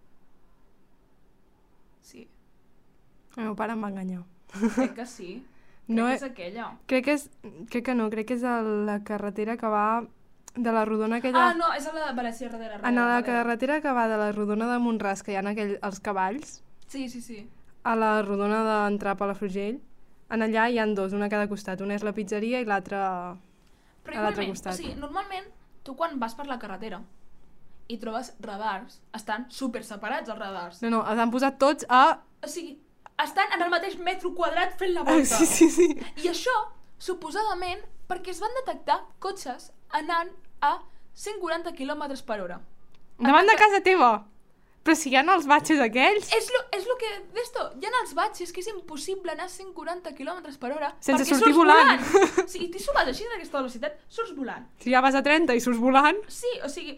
Sí. El meu pare em va enganyar. Crec que sí. Crec No que és- és aquella. Crec que és... Crec que no, crec que és a la carretera que va de la rodona aquella... Ah, no, és a la València darrere. En la darrere. carretera que va de la rodona de Mont-ras, que hi ha aquell, els cavalls, Sí, sí, sí. a la rodona d'entrar a Palafrugell, en allà hi han dos, una a cada costat. Una és la pizzeria i l'altra... Però A l'altre igualment, costat. o sigui, normalment, tu quan vas per la carretera i trobes radars, estan super separats els radars. No, no, els han posat tots a... O sigui, estan en el mateix metro quadrat fent la volta. Sí, sí, sí. I això, suposadament, perquè es van detectar cotxes anant a cent quaranta quilòmetres per hora. Davant de casa teva! Però si hi ha els batxes aquells... És lo, és lo que... D'esto, hi ha els batxes que és impossible anar a cent quaranta quilòmetres per hora Sense perquè sortir surts volant. volant. O sigui, tu vas així d'aquesta velocitat, surts volant. Si ja vas a trenta i surts volant... Sí, o sigui...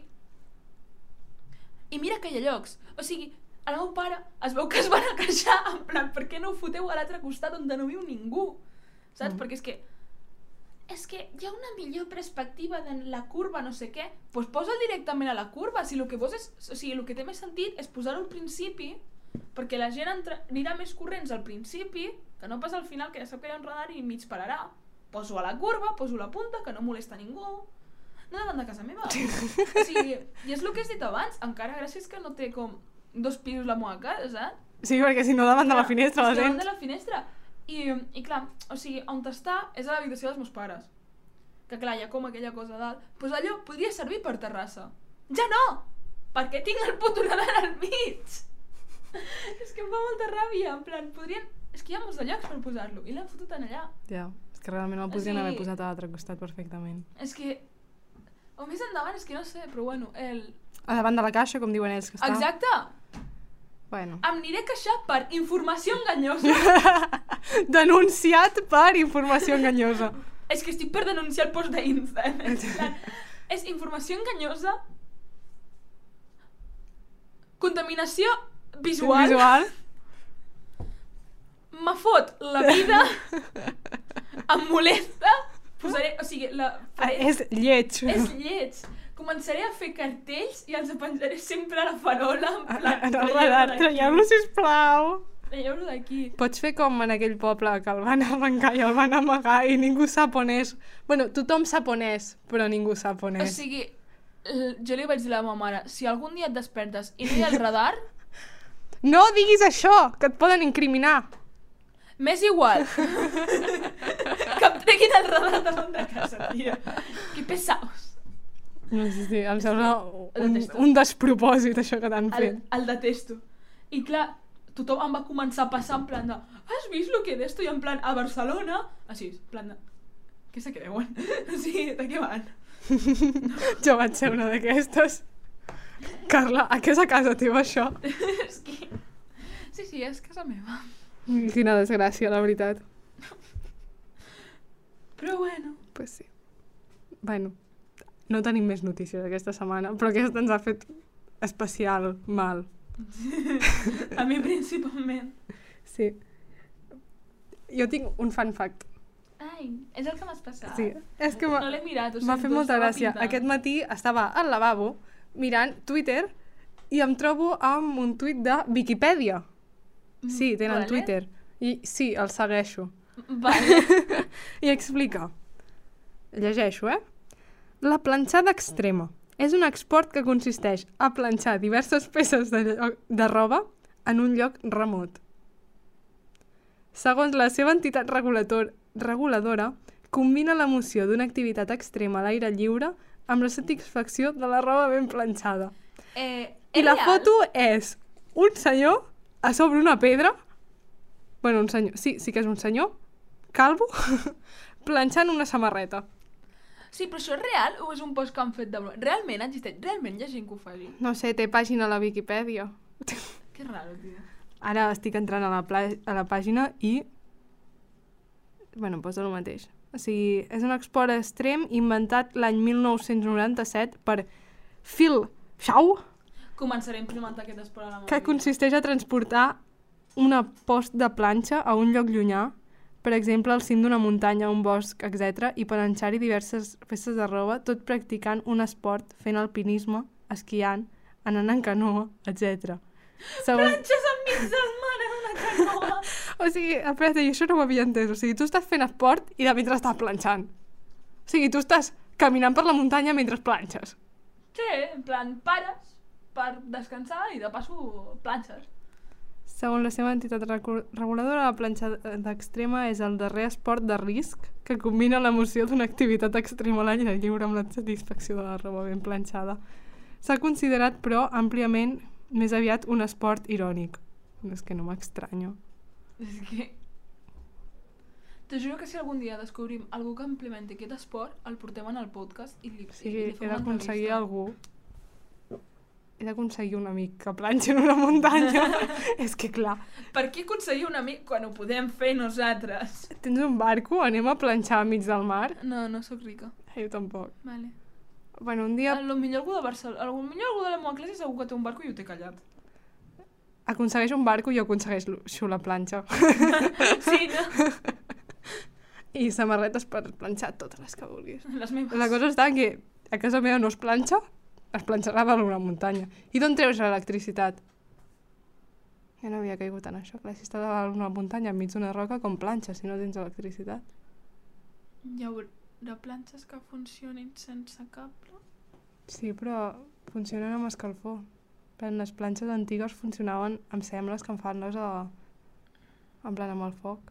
I mira que hi ha llocs. O sigui, el meu pare es veu que es van a queixar en plan, per què no ho foteu a l'altre costat on no viu ningú? Saps? Mm. Perquè és que... És que hi ha una millor perspectiva de la curva, no sé què, doncs pues posa'l directament a la curva. Si el que vols és... O sigui, el que té més sentit és posar-ho al principi, perquè la gent entra, anirà més corrents al principi, que no pas al final, que ja sap que hi ha un radar i mig pararà. Poso a la curva, poso la punta, que no molesta ningú. No davant de casa meva. O sigui, i és el que has dit abans, encara gràcies que no té com dos pisos la meva casa, saps? Sí, perquè si no davant de la finestra la És que davant tens. de la finestra. I, I clar, o sigui, on està és a l'habitació dels meus pares. Que clar, hi ha com aquella cosa dalt. Doncs pues allò podria servir per terrassa. Ja no! Perquè tinc el puto radar al mig! És que em fa molta ràbia, en plan, podrien... És que hi ha molts de llocs per posar-lo, i l'han fotut en allà. Ja, és que realment el podrien Sí. haver posat a l'altre costat perfectament. És que... O més endavant, és que no sé, però bueno, el... A davant de la caixa, com diuen ells que està. Exacte! Bueno. Em aniré a queixar per informació enganyosa. Denunciat per informació enganyosa. És que estic per denunciar el post d'Insta. És informació enganyosa, contaminació visual, Visual. me fot la vida, em molesta, posaré, o sigui, la, Ah, faré, és lleig. és lleig. Començaré a fer cartells i els penjaré sempre a la farola, en plan, En el traieu-lo radar, d'aquí, traieu-lo, sisplau. traieu-lo d'aquí. Pots fer com en aquell poble que el van arrencar i el van amagar i ningú sap on és. Bueno, tothom sap on és, però ningú sap on O és. sigui, l- jo li vaig dir a la meva mare, si algun dia et despertes i no hi ha el radar, No diguis això, que et poden incriminar. m'és igual. Que em treguin el radar davant de casa, tia. Que pesaos. No sé si em sembla El un, detesto. un despropòsit això que t'han El, fet. el detesto. I clar, tothom em va començar a passar en plan de has vist lo que d'esto? I en plan, a Barcelona, així, en plan de què se creuen? O sigui, de què van? Jo vaig ser una d'aquestes. Carla, a què és a casa teva això? És que... Sí, sí, és casa meva. Quina desgràcia, la veritat. Però bueno. Pues sí. Bueno, no tenim més notícies aquesta setmana, però aquesta ens ha fet especial mal. A mi principalment. Sí. Jo tinc un fun fact. Ai, és el que m'has passat. Sí, és que m'ha No l'he mirat, ho m'ha sento, fet molta estava gràcia. pintant. Aquest matí estava al lavabo mirant Twitter i em trobo amb un tuit de Viquipèdia. Sí, tenen Vale. Twitter. I sí, el segueixo. Vale. I explica. Llegeixo, eh? La planxada extrema és un esport que consisteix a planxar diverses peces de, lloc, de roba en un lloc remot. Segons la seva entitat regulator, reguladora, combina l'emoció d'una activitat extrema a l'aire lliure amb la satisfacció de la roba ben planxada. Eh, I és la real? foto és un senyor a sobre una pedra, bueno, un senyor, sí, sí que és un senyor, calvo, planxant una samarreta. Sí, però això és real o és un post que han fet de broma? Realment existeix? Realment hi ha gent que ho faci? No sé, té pàgina a la Viquipèdia. Que raro, tio. Ara estic entrant a la, pla a la pàgina i... Bueno, em posa el mateix. O sigui, és un esport extrem inventat l'any mil nou-cents noranta-set per Phil Shaw, Començaré a implementar aquest esport a la meva que vida. consisteix a transportar una post de planxa a un lloc llunyà, per exemple, al cim d'una muntanya, un bosc, etcètera, i planxar-hi diverses peces de roba, tot practicant un esport, fent alpinisme, esquiant, anant en canoa, etcètera. Segons... Planxes enmig del mar en una canoa! O sigui, espera't, jo això no ho havia entès. O sigui, tu estàs fent esport i de mentre estàs planxant. O sigui, tu estàs caminant per la muntanya mentre planxes. Sí, en plan, pares per descansar i de passo planxes. Segons la seva entitat recu- reguladora, la planxa d'extrema és el darrer esport de risc que combina l'emoció d'una activitat extrema a l'aire lliure amb la satisfacció de la roba ben planxada. S'ha considerat, però, àmpliament més aviat un esport irònic. És que no m'estranyo. És que... Te juro que si algun dia descobrim algú que implementi aquest esport, el portem en el podcast i li, O sigui, i li he fem una d'aconseguir entrevista. algú... He d'aconseguir un amic que planxi en una muntanya. És que, clar, Per què aconseguir un amic quan ho podem fer nosaltres? tens un barco? Anem a planxar enmig del mar? No, no sóc rica. Jo tampoc. Vale. Bueno, un dia A lo millor algú de Barcelona, a lo millor algú de la meva classe segur que té un barco i ho té callat. aconsegueix un barco i jo aconsegueixo la planxa. Sí, no? I samarretes per planxar totes les que vulguis. Les meves. La cosa està que a casa meva no es planxa, es planxarà a una muntanya. I d'on treus l'electricitat? Jo no havia caigut en això. Clar, si està davant una muntanya enmig d'una roca, com planxa si no tens electricitat? Hi haurà planxes que funcionin sense cable? Sí, però funcionen amb escalfor. Però les planxes antigues funcionaven, em sembla, escalfant-les a... en plan amb el foc.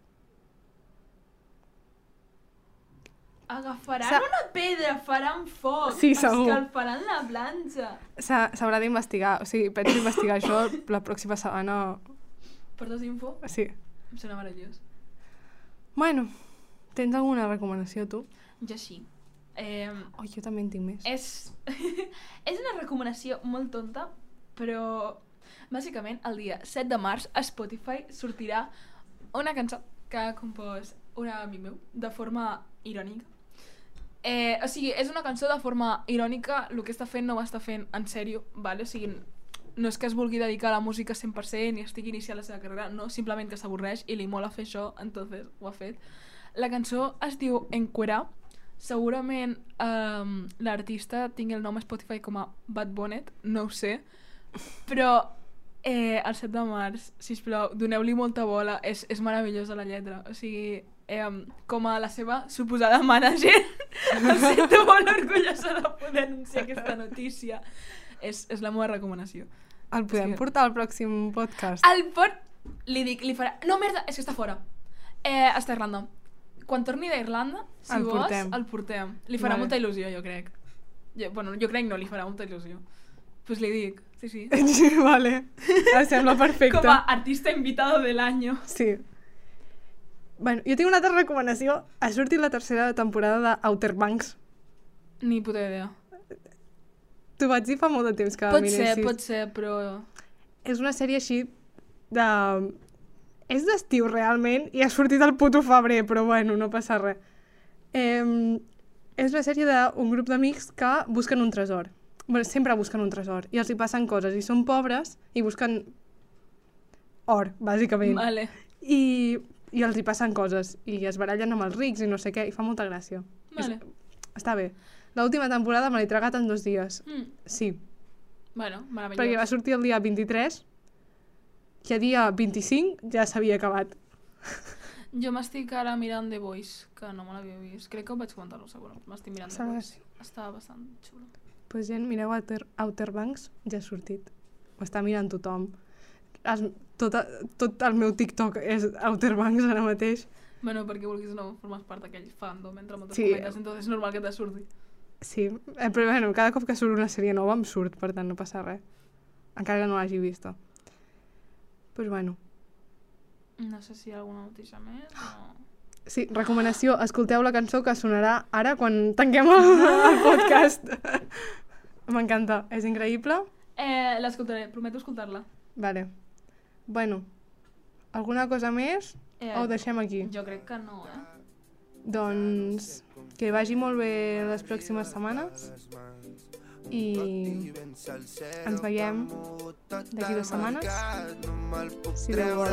Agafaran Sa- una pedra, faran foc, Sí, segur. escalfaran la planxa. S'ha- S'haurà d'investigar, o sigui, penso investigar això la pròxima setmana. Portes info? Sí. Em sembla meravellós. Bueno, tens alguna recomanació, tu? Jo sí. Eh, Oh, jo també en tinc més. és... és una recomanació molt tonta, però bàsicament el dia set de març a Spotify sortirà una cançó que ha compost un amic meu de forma irònica. Eh, o sigui, és una cançó de forma irònica, el que està fent no ho està fent en sèrio, vale? O sigui, no és que es vulgui dedicar a la música cent per cent ni estigui iniciant la seva carrera, no, simplement que s'avorreix i li mola fer això, entonces ho ha fet. La cançó es diu Encuerar. Segurament um, l'artista tingui el nom a Spotify com a Bad Bonnet, no ho sé, però eh, el set de març, sisplau, doneu-li molta bola, és, és meravellosa la lletra, o sigui, eh, com a la seva suposada manager, em sento molt orgullosa de poder anunciar aquesta notícia. És, és la meva recomanació. El podem Sí. portar al pròxim podcast? El pot... Li dic, li farà... No, merda, és que està fora. Eh, està a Irlanda. Quan torni d'Irlanda, si El vols, portem. el portem. Li farà Vale. molta il·lusió, jo crec. Jo, bueno, jo crec no, li farà molta il·lusió. Doncs pues li dic, sí, sí. Sí, vale. Em sembla perfecte. Com a artista invitado del año. Sí. Bueno, jo tinc una altra recomanació. Ha sortit la tercera temporada d'Outer Banks. Ni puta idea. T'ho vaig dir fa molt de temps que Pot miressis. ser, pot ser, però... És una sèrie així de... És d'estiu, realment, i ha sortit el puto febrer, però bueno, no passa res. Eh, és una sèrie d'un grup d'amics que busquen un tresor. Bueno, sempre busquen un tresor, i els hi passen coses, i són pobres, i busquen or, bàsicament. Vale. I, i els hi passen coses, i es barallen amb els rics, i no sé què, i fa molta gràcia. Vale. És, està bé. L'última temporada me l'he tragat en dos dies. Mm. Sí, Bueno, meravellós. perquè va sortir el dia vint-i-tres que a dia vint-i-cinc ja s'havia acabat. Jo m'estic ara mirant The Voice, que no me l'havia vist. Crec que ho vaig comentar-lo, segur. M'estic mirant The Sembla Voice. Està bastant xulo. Pues gent, mireu Outer, Outer Banks, ja ha sortit. Ho està mirant tothom. Es, tot, tot el meu TikTok és Outer Banks ara mateix. Bueno, perquè vulguis no formes part d'aquell fandom entre moltes Sí. cometes, entonces és normal que te surti. Sí, eh, però bueno, cada cop que surt una sèrie nova em surt, per tant no passa res. Encara que no l'hagi vista. Pues bueno. No sé si hi ha alguna notícia més o... Sí, recomanació, escolteu la cançó que sonarà ara quan tanquem el, el podcast. M'encanta, és increïble. Eh, l'escoltaré, prometo escoltar-la. Vale. Bueno, alguna cosa més Eh, o ho deixem aquí? Jo crec que no, eh? Doncs que vagi molt bé les pròximes setmanes i ens veiem d'aquí dues setmanes, si Déu vol.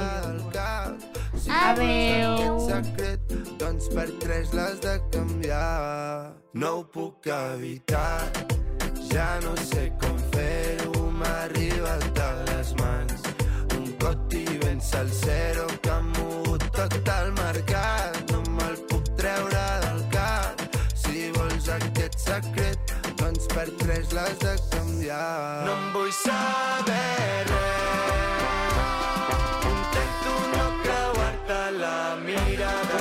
Adeu! Secret, doncs per tres l'has de canviar. No ho puc evitar, ja no sé com fer-ho, m'ha arribat a les mans. Un coti ben salsero que ha mogut tot el mercat. No me'l puc treure del cap. Si vols aquest secret, doncs per tres l'has de canviar. No em vull saber res. Intento no creuar-te la mirada.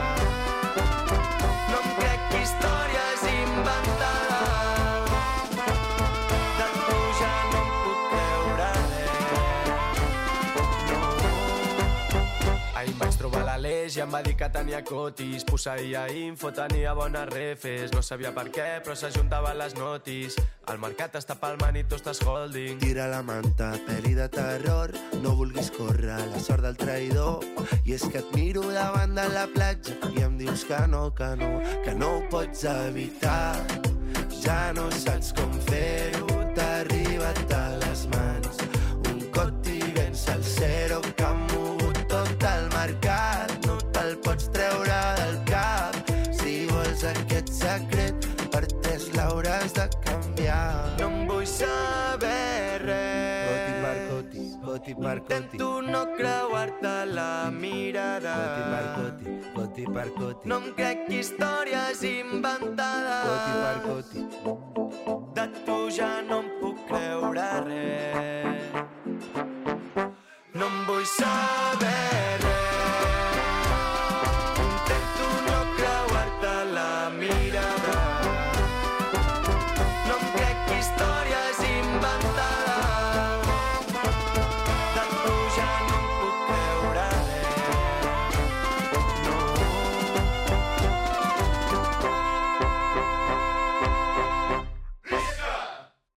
No em crec històries inventades. De tu ja no em puc creure res. No. Ahir vaig trobar l'Aleix i em va dir que tenia cotis. Posseïa info, tenia bones refes. No sabia per què, però s'ajuntaven les notis. El mercat està palmant i tu estàs holding. Tira la manta, pel·li de terror. No vulguis córrer la sort del traïdor. I és que et miro davant de la platja i em dius que no, que no, que no ho pots evitar. Ja no saps com fer-ho, t'ha arribat a les mans. Un coti ben salsero que ha mogut tot el mercat. No te'l pots treure del cap. Si vols aquest secret, per tres l'hauràs de canviar. No em vull saber res. Coti per coti, coti per coti. Intento no creuar-te la mirada. Coti per coti, coti per coti. No em crec històries inventades. Coti per coti. De tu ja no em puc creure res.